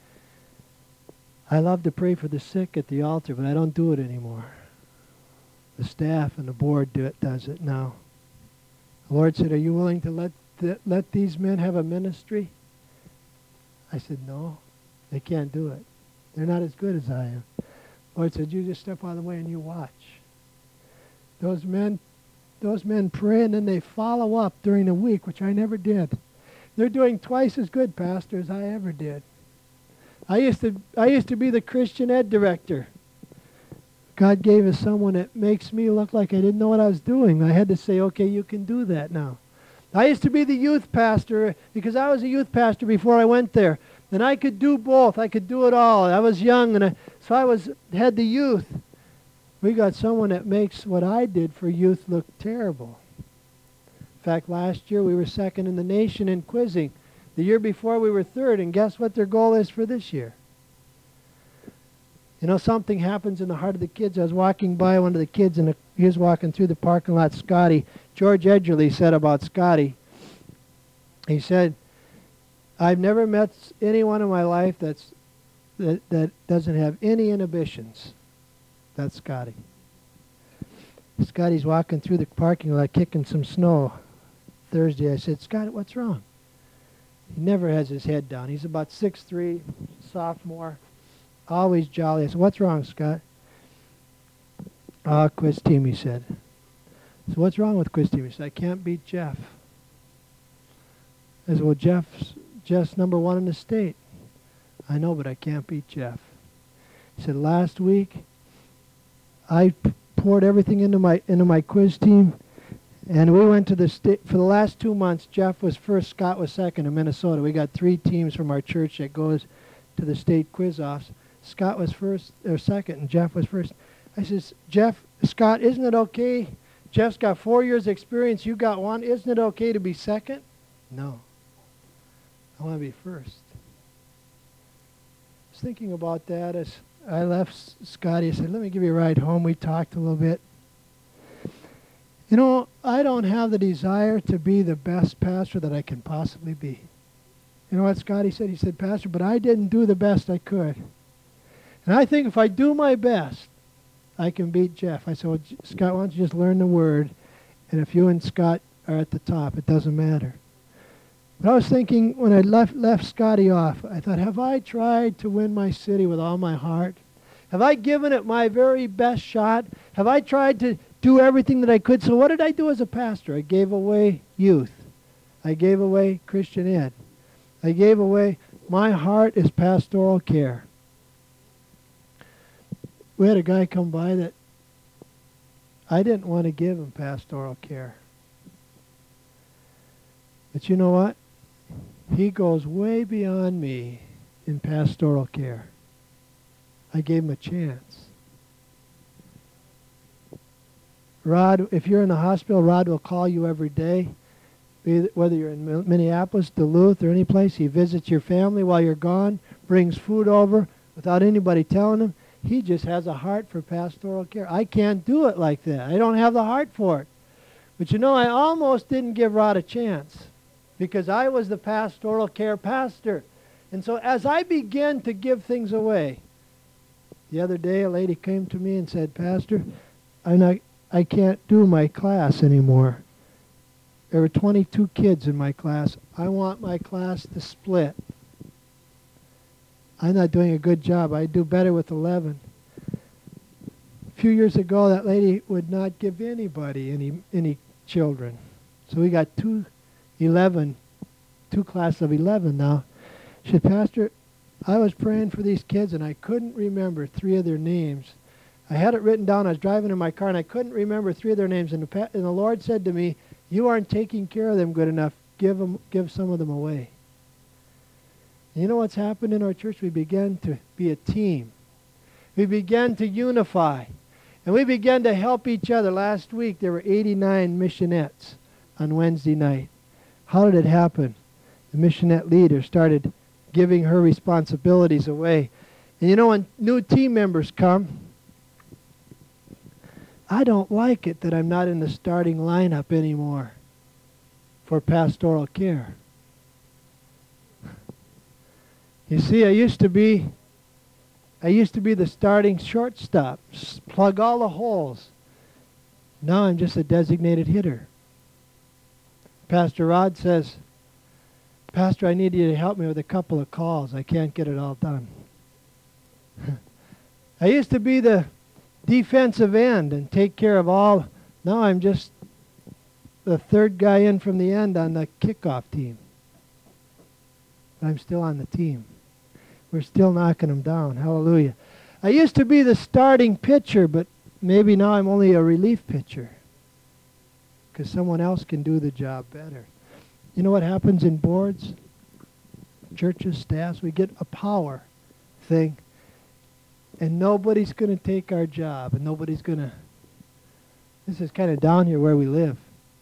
I love to pray for the sick at the altar, but I don't do it anymore. The staff and the board does it now. The Lord said, are you willing to let these men have a ministry? I said, no, they can't do it. They're not as good as I am. The Lord said, you just step out of the way and you watch. Those men those men pray and then they follow up during the week, which I never did. They're doing twice as good, Pastor, as I ever did. I used to be the Christian ed director. God gave us someone that makes me look like I didn't know what I was doing. I had to say, okay, you can do that now. I used to be the youth pastor because I was a youth pastor before I went there. And I could do both. I could do it all. I was young, and so I had the youth. We got someone that makes what I did for youth look terrible. In fact, last year we were second in the nation in quizzing. The year before we were third, and guess what their goal is for this year? You know, something happens in the heart of the kids. I was walking by one of the kids, and he was walking through the parking lot. Scotty, George Edgerly said about Scotty, he said, I've never met anyone in my life that doesn't have any inhibitions. That's Scotty. Scotty's walking through the parking lot kicking some snow. Thursday I said, Scott, what's wrong? He never has his head down. He's about 6'3", sophomore, always jolly. I said, what's wrong, Scott? Quiz team, he said. So what's wrong with quiz team? He said, I can't beat Jeff. I said, well, Jeff's number one in the state. I know, but I can't beat Jeff. He said, last week, I poured everything into my quiz team, and we went to the state. For the last 2 months, Jeff was first, Scott was second in Minnesota. We got 3 teams from our church that goes to the state quiz-offs. Scott was first or second, and Jeff was first. I says, Scott, isn't it okay? Jeff's got 4 years experience. You got 1. Isn't it okay to be second? No. I want to be first. I was thinking about that as I left Scotty. I said, let me give you a ride home. We talked a little bit. You know, I don't have the desire to be the best pastor that I can possibly be. You know what Scotty said? He said, Pastor, but I didn't do the best I could. And I think if I do my best, I can beat Jeff. I said, well, Scott, why don't you just learn the word, and if you and Scott are at the top, it doesn't matter. But I was thinking, when I left Scotty off, I thought, have I tried to win my city with all my heart? Have I given it my very best shot? Have I tried to do everything that I could? So what did I do as a pastor? I gave away youth. I gave away Christian ed. I gave away, my heart is pastoral care. We had a guy come by that I didn't want to give him pastoral care. But you know what? He goes way beyond me in pastoral care. I gave him a chance. Rod, if you're in the hospital, Rod will call you every day. Whether you're in Minneapolis, Duluth, or any place, he visits your family while you're gone, brings food over without anybody telling him. He just has a heart for pastoral care. I can't do it like that. I don't have the heart for it. But you know, I almost didn't give Rod a chance because I was the pastoral care pastor. And so as I began to give things away, the other day a lady came to me and said, Pastor, I can't do my class anymore. There were 22 kids in my class. I want my class to split. I'm not doing a good job. I do better with 11. A few years ago, that lady would not give anybody any children. So we got two classes of 11 now. She said, Pastor, I was praying for these kids, and I couldn't remember 3 of their names. I had it written down. I was driving in my car, and I couldn't remember 3 of their names. And the Lord said to me, you aren't taking care of them good enough. Give some of them away. And you know what's happened in our church? We began to be a team. We began to unify. And we began to help each other. Last week, there were 89 missionettes on Wednesday night. How did it happen? The missionette leader started giving her responsibilities away. And you know, when new team members come, I don't like it that I'm not in the starting lineup anymore for pastoral care. You see, I used to be the starting shortstop, plug all the holes. Now I'm just a designated hitter. Pastor Rod says, Pastor, I need you to help me with a couple of calls. I can't get it all done. I used to be the defensive end and take care of all. Now I'm just the third guy in from the end on the kickoff team. But I'm still on the team. We're still knocking them down. Hallelujah. I used to be the starting pitcher, but maybe now I'm only a relief pitcher because someone else can do the job better. You know what happens in boards, churches, staffs? We get a power thing, and nobody's going to take our job, and nobody's going to... This is kind of down here where we live.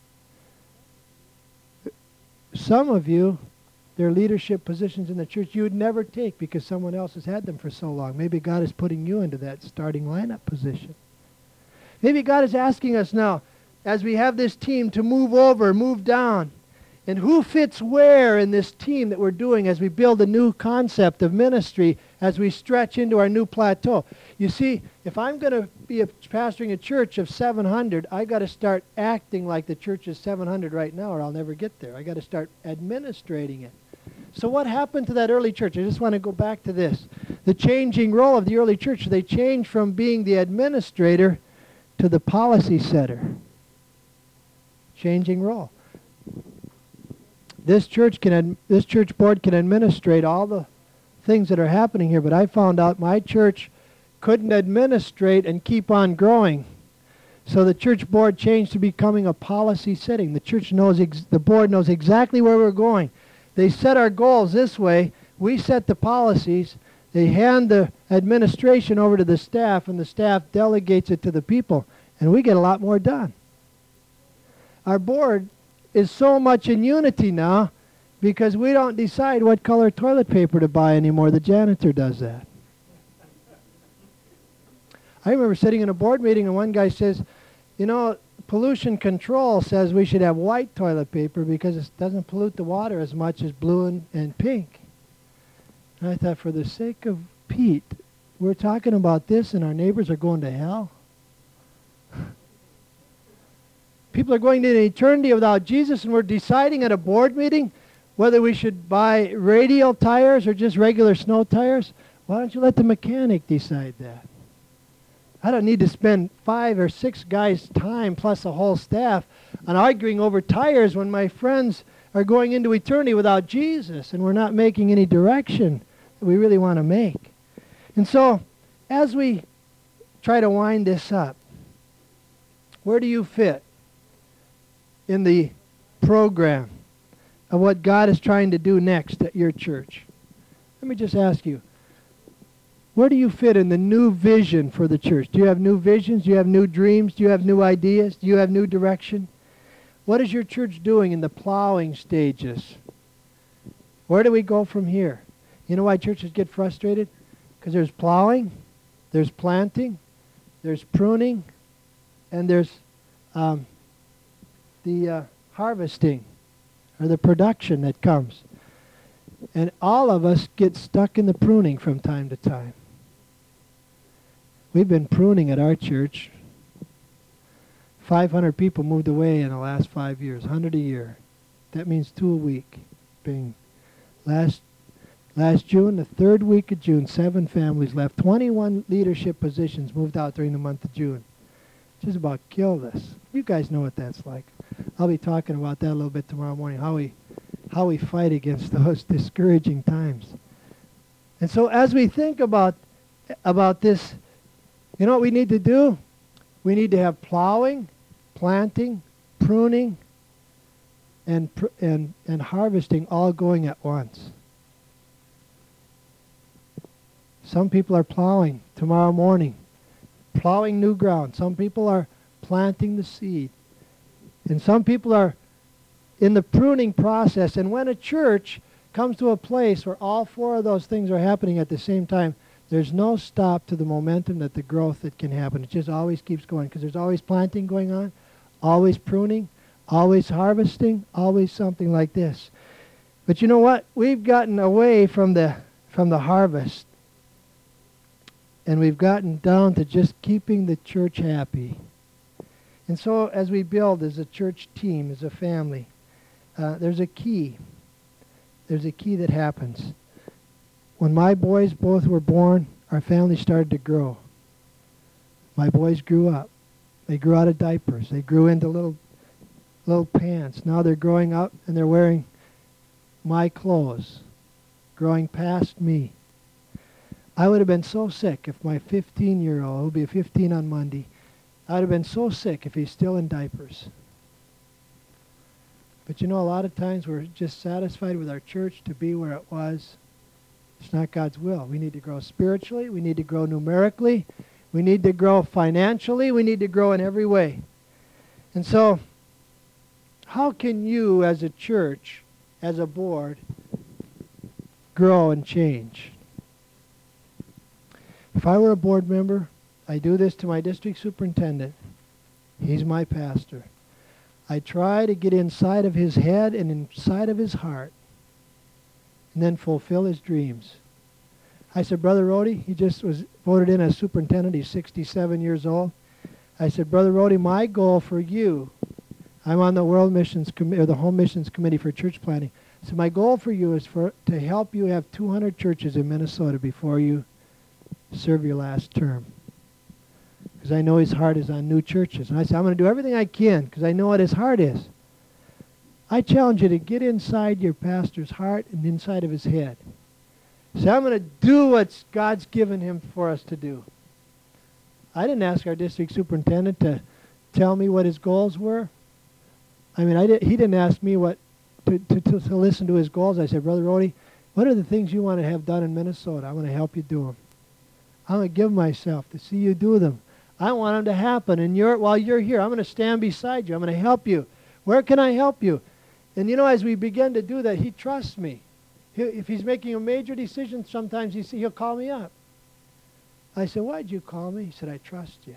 Some of you, there are leadership positions in the church you would never take because someone else has had them for so long. Maybe God is putting you into that starting lineup position. Maybe God is asking us now, as we have this team, to move over, move down. And who fits where in this team that we're doing as we build a new concept of ministry, as we stretch into our new plateau? You see, if I'm going to be pastoring a church of 700, I got to start acting like the church is 700 right now, or I'll never get there. I got to start administrating it. So what happened to that early church? I just want to go back to this. The changing role of the early church. They changed from being the administrator to the policy setter. Changing role. This church board can administrate all the things that are happening here, but I found out my church couldn't administrate and keep on growing. So the church board changed to becoming a policy setting. The church knows, the board knows exactly where we're going. They set our goals this way. We set the policies. They hand the administration over to the staff, and the staff delegates it to the people, and we get a lot more done. Our board is so much in unity now because we don't decide what color toilet paper to buy anymore. The janitor does that. I remember sitting in a board meeting and one guy says, you know, pollution control says we should have white toilet paper because it doesn't pollute the water as much as blue and pink. And I thought, for the sake of Pete, we're talking about this and our neighbors are going to hell? People are going to an eternity without Jesus, and we're deciding at a board meeting whether we should buy radial tires or just regular snow tires. Why don't you let the mechanic decide that? I don't need to spend 5 or 6 guys' time plus a whole staff on arguing over tires when my friends are going into eternity without Jesus, and we're not making any direction that we really want to make. And so, as we try to wind this up, where do you fit in the program of what God is trying to do next at your church? Let me just ask you, where do you fit in the new vision for the church? Do you have new visions? Do you have new dreams? Do you have new ideas? Do you have new direction? What is your church doing in the plowing stages? Where do we go from here? You know why churches get frustrated? Because there's plowing, there's planting, there's pruning, and there's the harvesting or the production that comes. And all of us get stuck in the pruning from time to time. We've been pruning at our church. 500 people moved away in the last 5 years, 100 a year. That means 2 a week. Bing. Last June, the 3rd week of June, 7 families left. 21 leadership positions moved out during the month of June. Just about killed us. You guys know what that's like. I'll be talking about that a little bit tomorrow morning, how we fight against those discouraging times. And so as we think about this, you know what we need to do? We need to have plowing, planting, pruning, and harvesting all going at once. Some people are plowing tomorrow morning, plowing new ground. Some people are planting the seed. And some people are in the pruning process. And when a church comes to a place where all 4 of those things are happening at the same time, there's no stop to the momentum, that the growth that can happen. It just always keeps going because there's always planting going on, always pruning, always harvesting, always something like this. But you know what? We've gotten away from the harvest, and we've gotten down to just keeping the church happy. And so as we build as a church team, as a family, there's a key. There's a key that happens. When my boys both were born, our family started to grow. My boys grew up. They grew out of diapers. They grew into little little pants. Now they're growing up and they're wearing my clothes, growing past me. I would have been so sick if my 15-year-old, who'll be 15 on Monday, I would have been so sick if he's still in diapers. But you know, a lot of times we're just satisfied with our church to be where it was. It's not God's will. We need to grow spiritually. We need to grow numerically. We need to grow financially. We need to grow in every way. And so, how can you as a church, as a board, grow and change? If I were a board member, I do this to my district superintendent. He's my pastor. I try to get inside of his head and inside of his heart and then fulfill his dreams. I said, Brother Rhodey, he just was voted in as superintendent. He's 67 years old. I said, Brother Rhodey, my goal for you, I'm on the World Missions Committee, or the Home Missions Committee for Church Planting. So my goal for you is to help you have 200 churches in Minnesota before you serve your last term. Because I know his heart is on new churches. And I said, I'm going to do everything I can because I know what his heart is. I challenge you to get inside your pastor's heart and inside of his head. Say, I'm going to do what God's given him for us to do. I didn't ask our district superintendent to tell me what his goals were. I mean, he didn't ask me to listen to his goals. I said, Brother Rhodey, what are the things you want to have done in Minnesota? I want to help you do them. I'm going to give myself to see you do them. I want them to happen. And while you're here, I'm going to stand beside you. I'm going to help you. Where can I help you? And you know, as we begin to do that, he trusts me. If he's making a major decision, sometimes he'll call me up. I said, why'd you call me? He said, I trust you.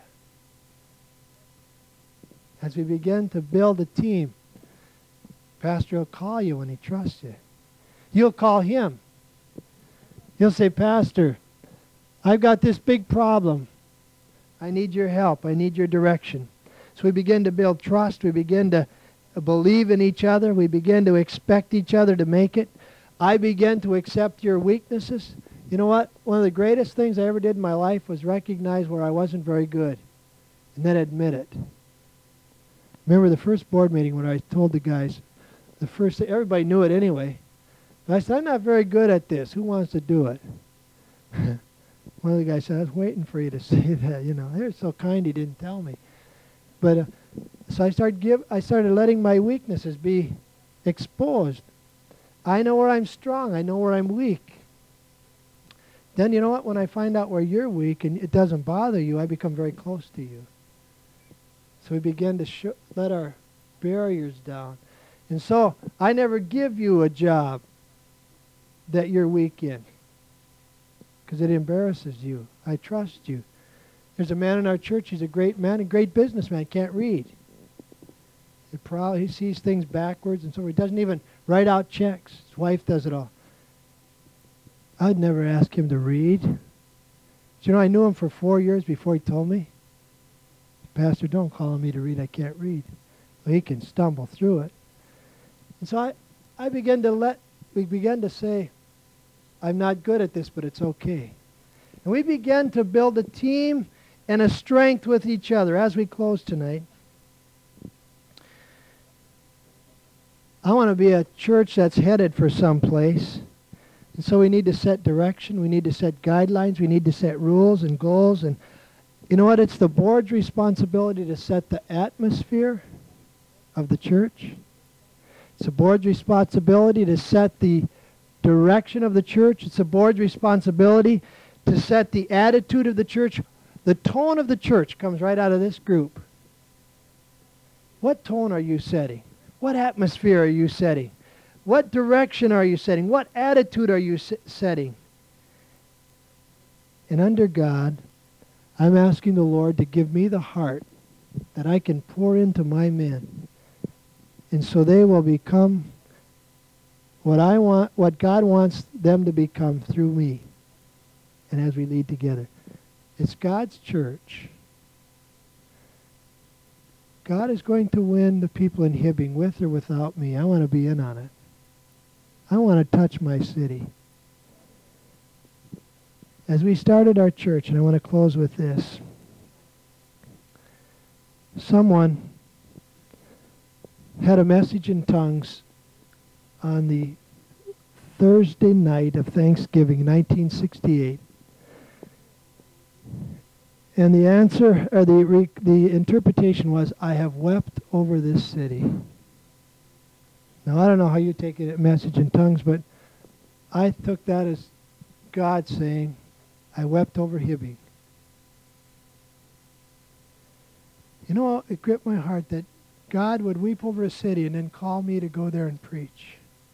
As we begin to build a team, Pastor will call you when he trusts you. You'll call him. He'll say, Pastor, I've got this big problem. I need your help. I need your direction. So we begin to build trust. We begin to believe in each other. We begin to expect each other to make it. I begin to accept your weaknesses. You know what? One of the greatest things I ever did in my life was recognize where I wasn't very good and then admit it. Remember the first board meeting when I told the guys, everybody knew it anyway. But I said, I'm not very good at this. Who wants to do it? One of the guys said, I was waiting for you to say that. You know, they're so kind he didn't tell me. But so I started letting my weaknesses be exposed. I know where I'm strong. I know where I'm weak. Then you know what? When I find out where you're weak and it doesn't bother you, I become very close to you. So we begin to let our barriers down. And so I never give you a job that you're weak in because it embarrasses you. I trust you. There's a man in our church. He's a great man, a great businessman. Can't read. He sees things backwards, and so he doesn't even write out checks. His wife does it all. I'd never ask him to read. But you know, I knew him for 4 years before he told me. Pastor, don't call on me to read. I can't read. Well, he can stumble through it. And so we began to say, I'm not good at this, but it's okay. And we began to build a team and a strength with each other. As we close tonight, I want to be a church that's headed for someplace. And so we need to set direction. We need to set guidelines. We need to set rules and goals. And you know what? It's the board's responsibility to set the atmosphere of the church. It's the board's responsibility to set the direction of the church. It's the board's responsibility to set the attitude of the church. The tone of the church comes right out of this group. What tone are you setting? What atmosphere are you setting? What direction are you setting? What attitude are you setting? And under God, I'm asking the Lord to give me the heart that I can pour into my men. And so they will become what I want, what God wants them to become through me. And as we lead together. It's God's church. God is going to win the people in Hibbing with or without me. I want to be in on it. I want to touch my city. As we started our church, and I want to close with this. Someone had a message in tongues on the Thursday night of Thanksgiving, 1968. And the answer, or the interpretation was, I have wept over this city. Now, I don't know how you take a message in tongues, but I took that as God saying, I wept over Hibbing. You know, it gripped my heart that God would weep over a city and then call me to go there and preach.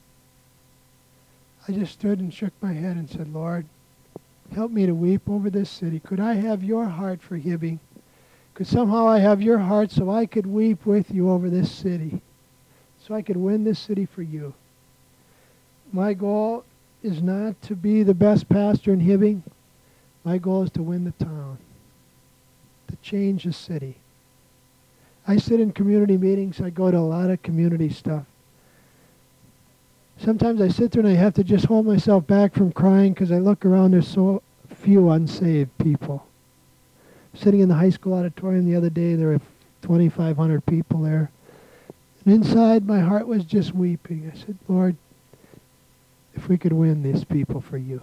I just stood and shook my head and said, Lord, help me to weep over this city. Could I have your heart for Hibbing? Could somehow I have your heart so I could weep with you over this city? So I could win this city for you. My goal is not to be the best pastor in Hibbing. My goal is to win the town, to change the city. I sit in community meetings. I go to a lot of community stuff. Sometimes I sit there and I have to just hold myself back from crying because I look around, there's so few unsaved people. Sitting in the high school auditorium the other day, there were 2,500 people there. And inside, my heart was just weeping. I said, Lord, if we could win these people for you.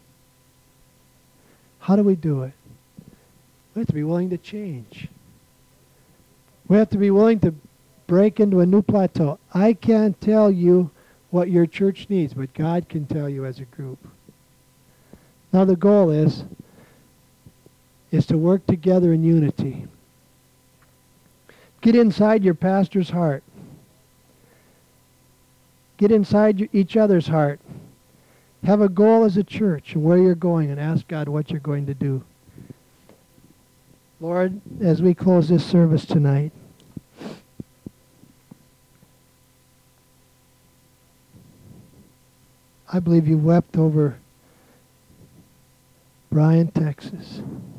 How do we do it? We have to be willing to change. We have to be willing to break into a new plateau. I can't tell you what your church needs, but God can tell you as a group. Now the goal is to work together in unity. Get inside your pastor's heart. Get inside each other's heart. Have a goal as a church and where you're going, and ask God what you're going to do. Lord, as we close this service tonight, I believe you wept over Bryan, Texas.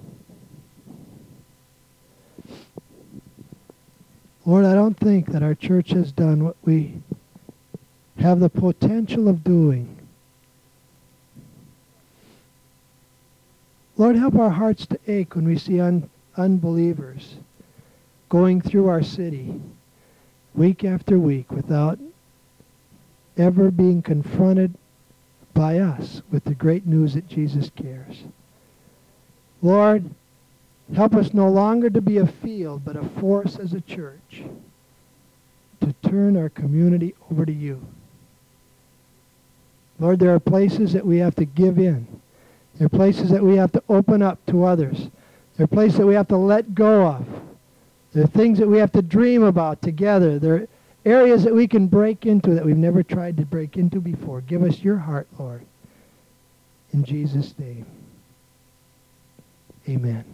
Lord, I don't think that our church has done what we have the potential of doing. Lord, help our hearts to ache when we see unbelievers going through our city week after week without ever being confronted by us with the great news that Jesus cares. Lord, help us no longer to be a field, but a force as a church to turn our community over to you. Lord, there are places that we have to give in. There are places that we have to open up to others. There are places that we have to let go of. There are things that we have to dream about together. There are areas that we can break into that we've never tried to break into before. Give us your heart, Lord. In Jesus' name, amen.